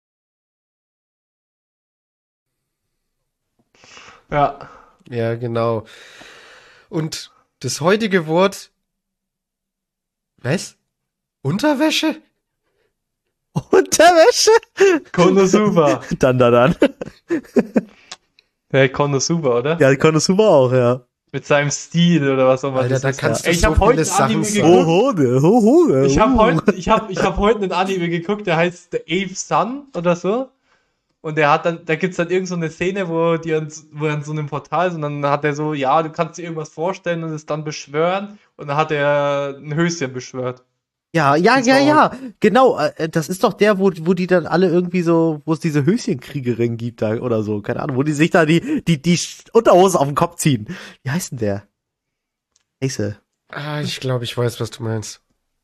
Ja. Ja, genau. Und das heutige Wort, was? Unterwäsche? Unterwäsche? Konosuba. Dann. Ja, Konosuba, oder? Ja, Konosuba auch, ja. Mit seinem Stil oder was auch immer. Alter, das da ist. kannst Ey, du ich so habe heute viele ein Anime Sachen geguckt. sagen. Ich hab heute einen Anime geguckt, der heißt The Eighth Sun oder so. Und da gibt's dann irgend so eine Szene, wo er an so einem Portal ist und dann hat er so, ja, du kannst dir irgendwas vorstellen und es dann beschwören und dann hat er ein Höschen beschwört. Ja, genau. Das ist doch der, wo die dann alle irgendwie so, wo es diese Höschenkriegerin gibt da oder so, keine Ahnung, wo die sich da die Unterhose auf den Kopf ziehen. Wie heißt denn der? Scheiße. Ich glaube, ich weiß, was du meinst.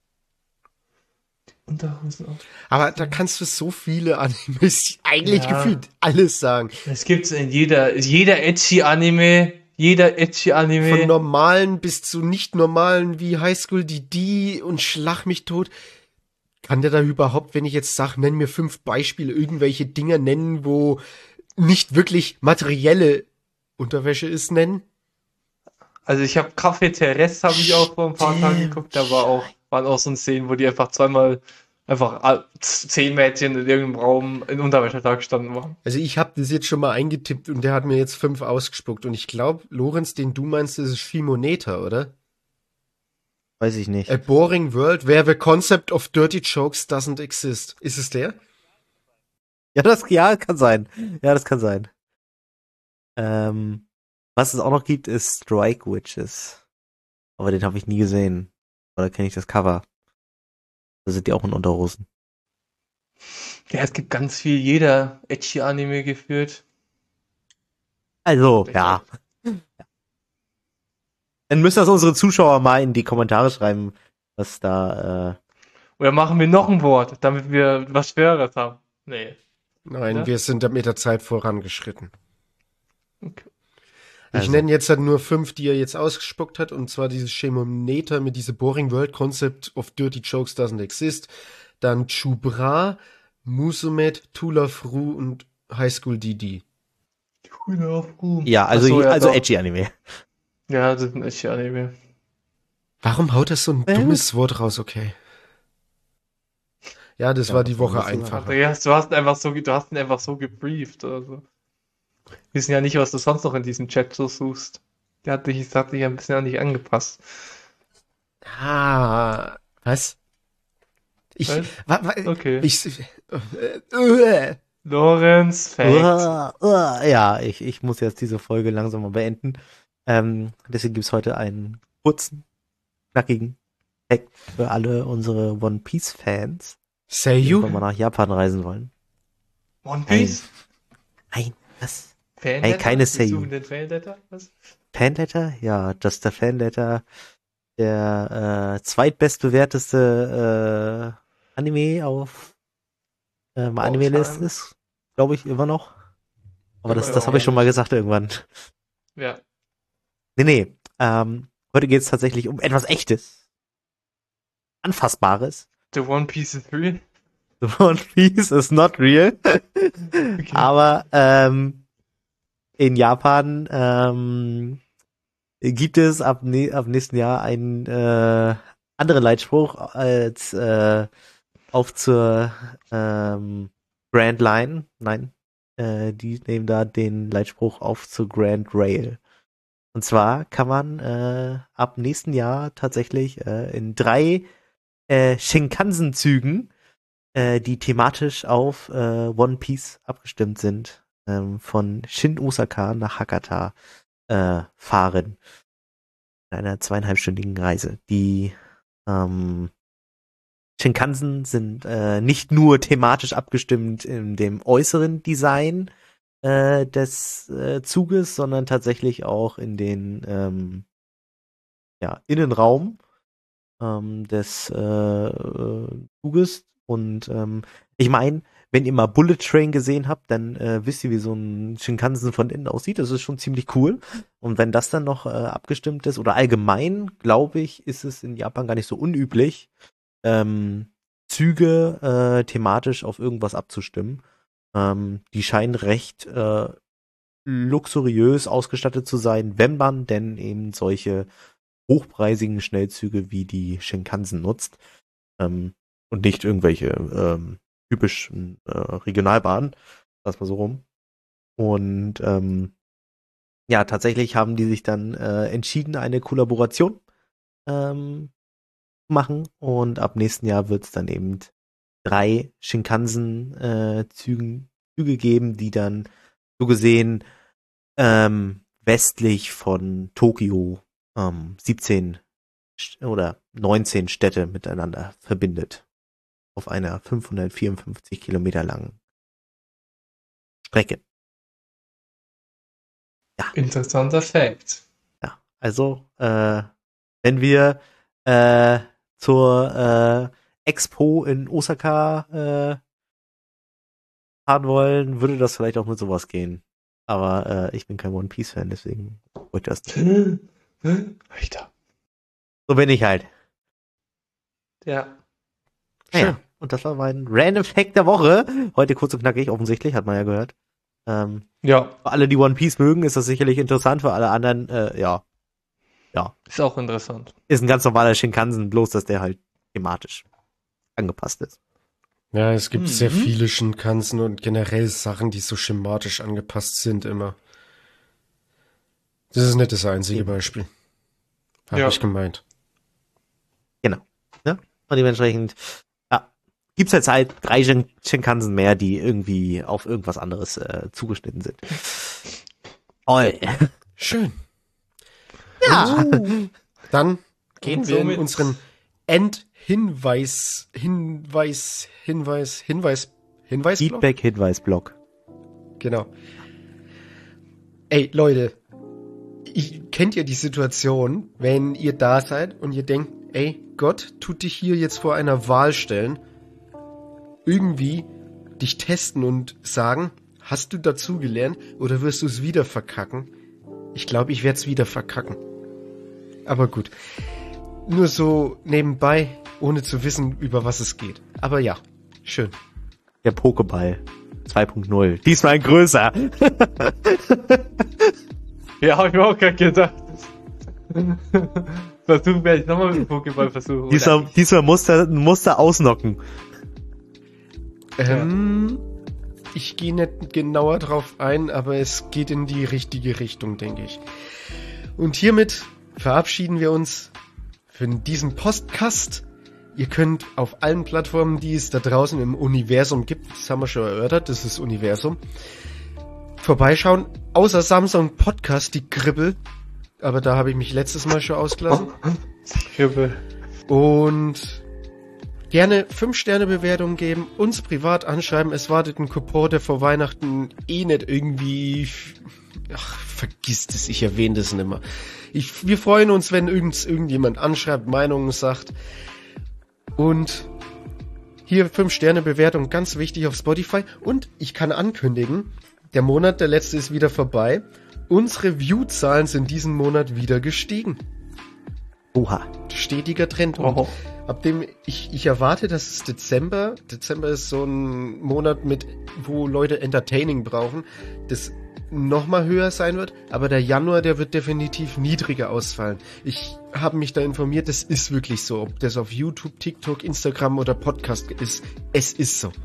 Unterhosen auf. Aber da kannst du so viele Animes eigentlich Ja. gefühlt alles sagen. Es gibt's in jeder Ecchi-Anime, Von normalen bis zu nicht normalen wie Highschool DD und Schlag mich tot. Kann der da überhaupt, wenn ich jetzt sage, nenn mir 5 Beispiele, irgendwelche Dinger nennen, wo nicht wirklich materielle Unterwäsche ist, nennen? Also ich habe Café Terrace habe ich auch vor ein paar Tagen Stimmt. geguckt, waren auch so Szenen, wo die einfach 10 Mädchen in irgendeinem Raum in Unterwäsche da gestanden waren. Also ich habe das jetzt schon mal eingetippt und der hat mir jetzt 5 ausgespuckt. Und ich glaube, Lorenz, den du meinst, das ist Shimoneta, oder? Weiß ich nicht. A boring world where the concept of dirty jokes doesn't exist. Ist es der? Ja, kann sein. Ja, das kann sein. Was es auch noch gibt, ist Strike Witches. Aber den habe ich nie gesehen. Oder kenne ich das Cover? Da sind die auch in Unterhosen. Ja, es gibt ganz viel, jeder Ecchi-Anime geführt. Also, ja. Dann müssen das unsere Zuschauer mal in die Kommentare schreiben, was da, Oder machen wir noch ein Wort, damit wir was Schweres haben? Nee. Nein, Ja? wir sind da mit der Zeit vorangeschritten. Okay. Ich Also. nenne jetzt halt nur 5, die er jetzt ausgespuckt hat, und zwar dieses Shimoneta mit diese Boring World Concept of Dirty Jokes Doesn't Exist, dann Chubra, Musumet, Tula Fru und High School DD. ja, also, Ach so, ja, also doch. Edgy-Anime. Ja, das ist ein Ecchi-Anime. Warum haut das so ein dummes Wort raus, okay? Ja, das Ja, war die was Woche soll das einfacher. Andreas, du hast ihn einfach so gebrieft. Also. Wir wissen ja nicht, was du sonst noch in diesem Chat so suchst. Das hat dich ein bisschen an dich angepasst. Was? Ich, Was? Okay. äh. Lorenz, Facts. Ja, ich muss jetzt diese Folge langsam mal beenden. Deswegen gibt's heute einen kurzen, knackigen Fact für alle unsere One Piece Fans, die Seiyu? irgendwann mal nach Japan reisen wollen. One Piece? Nein, was? Fanletter? keine Wir Seiyu. suchen den Fanletter? Was? Fanletter? Ja, das ist der Fanletter der zweitbestbewerteste Anime auf Anime-List ist, glaube ich, immer noch. Aber das habe ich schon mal gesagt irgendwann. Ja. Nee. Heute geht es tatsächlich um etwas Echtes. Anfassbares. The One Piece is real. The One Piece is not real. Okay. Aber in Japan gibt es ab nächsten Jahr einen anderen Leitspruch als auf zur Grand Line. Nein, die nehmen da den Leitspruch auf zur Grand Rail. Und zwar kann man ab nächsten Jahr tatsächlich in 3 Shinkansen-Zügen, die thematisch auf One Piece abgestimmt sind, von Shin Osaka nach Hakata fahren. In einer 2,5-stündigen Reise. Die Shinkansen sind nicht nur thematisch abgestimmt in dem äußeren Design des Zuges, sondern tatsächlich auch in den Innenraum des Zuges. Und ich meine, wenn ihr mal Bullet Train gesehen habt, dann wisst ihr, wie so ein Shinkansen von innen aussieht. Das ist schon ziemlich cool. Und wenn das dann noch abgestimmt ist, oder allgemein, glaube ich, ist es in Japan gar nicht so unüblich, Züge thematisch auf irgendwas abzustimmen. Die scheinen recht luxuriös ausgestattet zu sein, wenn man denn eben solche hochpreisigen Schnellzüge wie die Shinkansen nutzt und nicht irgendwelche typischen Regionalbahnen, lass mal so rum. Und tatsächlich haben die sich dann entschieden, eine Kollaboration machen, und ab nächsten Jahr wird es dann eben 3 Shinkansen Zügen Flüge geben, die dann so gesehen westlich von Tokio 17 oder 19 Städte miteinander verbindet. Auf einer 554 Kilometer langen Strecke. Interessanter Fact. Ja, also wenn wir zur Expo in Osaka fahren wollen, würde das vielleicht auch mit sowas gehen. Aber ich bin kein One Piece Fan, deswegen wollte ich das nicht. Alter. So bin ich halt. Ja. Ja, und das war mein Random Fact der Woche. Heute kurz und knackig, offensichtlich, hat man ja gehört. Ja, Für alle, die One Piece mögen, ist das sicherlich interessant. Für alle anderen, ja, ist auch interessant. ist ein ganz normaler Shinkansen, bloß dass der halt thematisch angepasst ist. Ja, es gibt sehr viele Shinkansen und generell Sachen, die so schematisch angepasst sind immer. Das ist nicht das einzige Beispiel. Habe Ja. ich gemeint. Genau. Ja? Und dementsprechend, ja, gibt's jetzt halt 3 Shinkansen mehr, die irgendwie auf irgendwas anderes zugeschnitten sind. Toll. Schön. Ja. Dann gehen Und wir in somit- unseren Hinweisblock. Feedback-Hinweis-Blog. Genau. Ey, Leute, kennt ihr die Situation, wenn ihr da seid und ihr denkt, ey, Gott tut dich hier jetzt vor einer Wahl stellen, irgendwie dich testen und sagen, hast du dazugelernt oder wirst du es wieder verkacken? Ich glaube, ich werde es wieder verkacken. Aber gut. Nur so nebenbei, ohne zu wissen, über was es geht. Aber ja, schön. Der Pokéball 2.0. Diesmal größer. Ja, hab ich mir auch gerade gedacht. Versuchen werde ich nochmal mit dem Pokéball versuchen. Diesmal musste ausnocken. Ich gehe nicht genauer drauf ein, aber es geht in die richtige Richtung, denke ich. Und hiermit verabschieden wir uns für diesen Podcast. Ihr könnt auf allen Plattformen, die es da draußen im Universum gibt, das haben wir schon erörtert, das ist Universum, vorbeischauen. Außer Samsung Podcast, die Kribbel. Aber da habe ich mich letztes Mal schon ausgelassen. Kribbel. Und gerne 5-Sterne-Bewertungen geben, uns privat anschreiben. Es wartet ein Coupon, der vor Weihnachten nicht irgendwie... Ach, vergisst es, ich erwähne das nicht mehr. Wir freuen uns, wenn irgendjemand anschreibt, Meinungen sagt. Und hier 5-Sterne-Bewertung, ganz wichtig auf Spotify. Und ich kann ankündigen, der letzte ist wieder vorbei. Unsere View-Zahlen sind diesen Monat wieder gestiegen. Oha. Stetiger Trend. Und Oh. ab dem ich erwarte, dass es Dezember ist so ein Monat wo Leute Entertaining brauchen, das nochmal höher sein wird, aber der Januar, der wird definitiv niedriger ausfallen. Ich habe mich da informiert, das ist wirklich so, ob das auf YouTube, TikTok, Instagram oder Podcast ist, es ist so.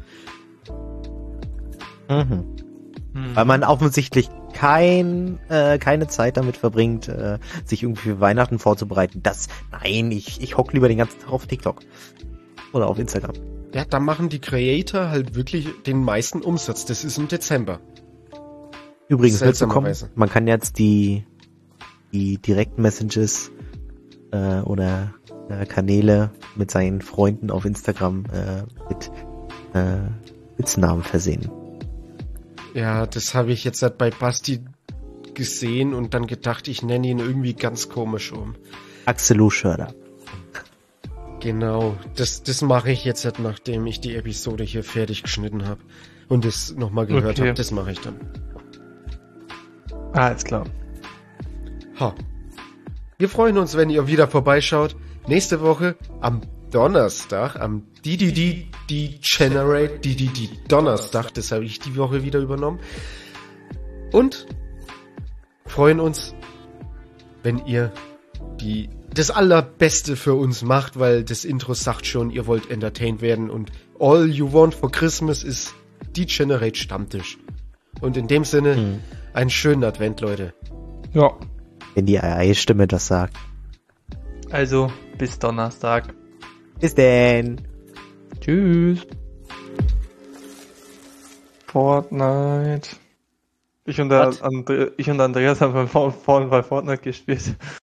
Mhm. Weil man offensichtlich keine Zeit damit verbringt, sich irgendwie für Weihnachten vorzubereiten. Ich hock lieber den ganzen Tag auf TikTok. Oder auf Instagram. Ja, da machen die Creator halt wirklich den meisten Umsatz, das ist im Dezember. Übrigens mitbekommen, Seltsamerweise. man kann jetzt die Direct-Messages oder Kanäle mit seinen Freunden auf Instagram mit Spitznamen versehen. Ja, das habe ich jetzt halt bei Basti gesehen und dann gedacht, ich nenne ihn irgendwie ganz komisch um. Axelo Schörder. Genau, das mache ich jetzt halt, nachdem ich die Episode hier fertig geschnitten habe und es nochmal gehört Okay. habe, das mache ich dann. Alles klar. Ha. Wir freuen uns, wenn ihr wieder vorbeischaut. Nächste Woche am Donnerstag, am Generate Donnerstag, das habe ich die Woche wieder übernommen. Und freuen uns, wenn ihr das Allerbeste für uns macht, weil das Intro sagt schon, ihr wollt entertained werden und all you want for Christmas ist Degenerate Stammtisch. Und in dem Sinne, einen schönen Advent, Leute. Ja. Wenn die AI-Stimme das sagt. Also, bis Donnerstag. Bis denn. Tschüss. Fortnite. Ich und Was? Andreas haben vorhin bei Fortnite gespielt.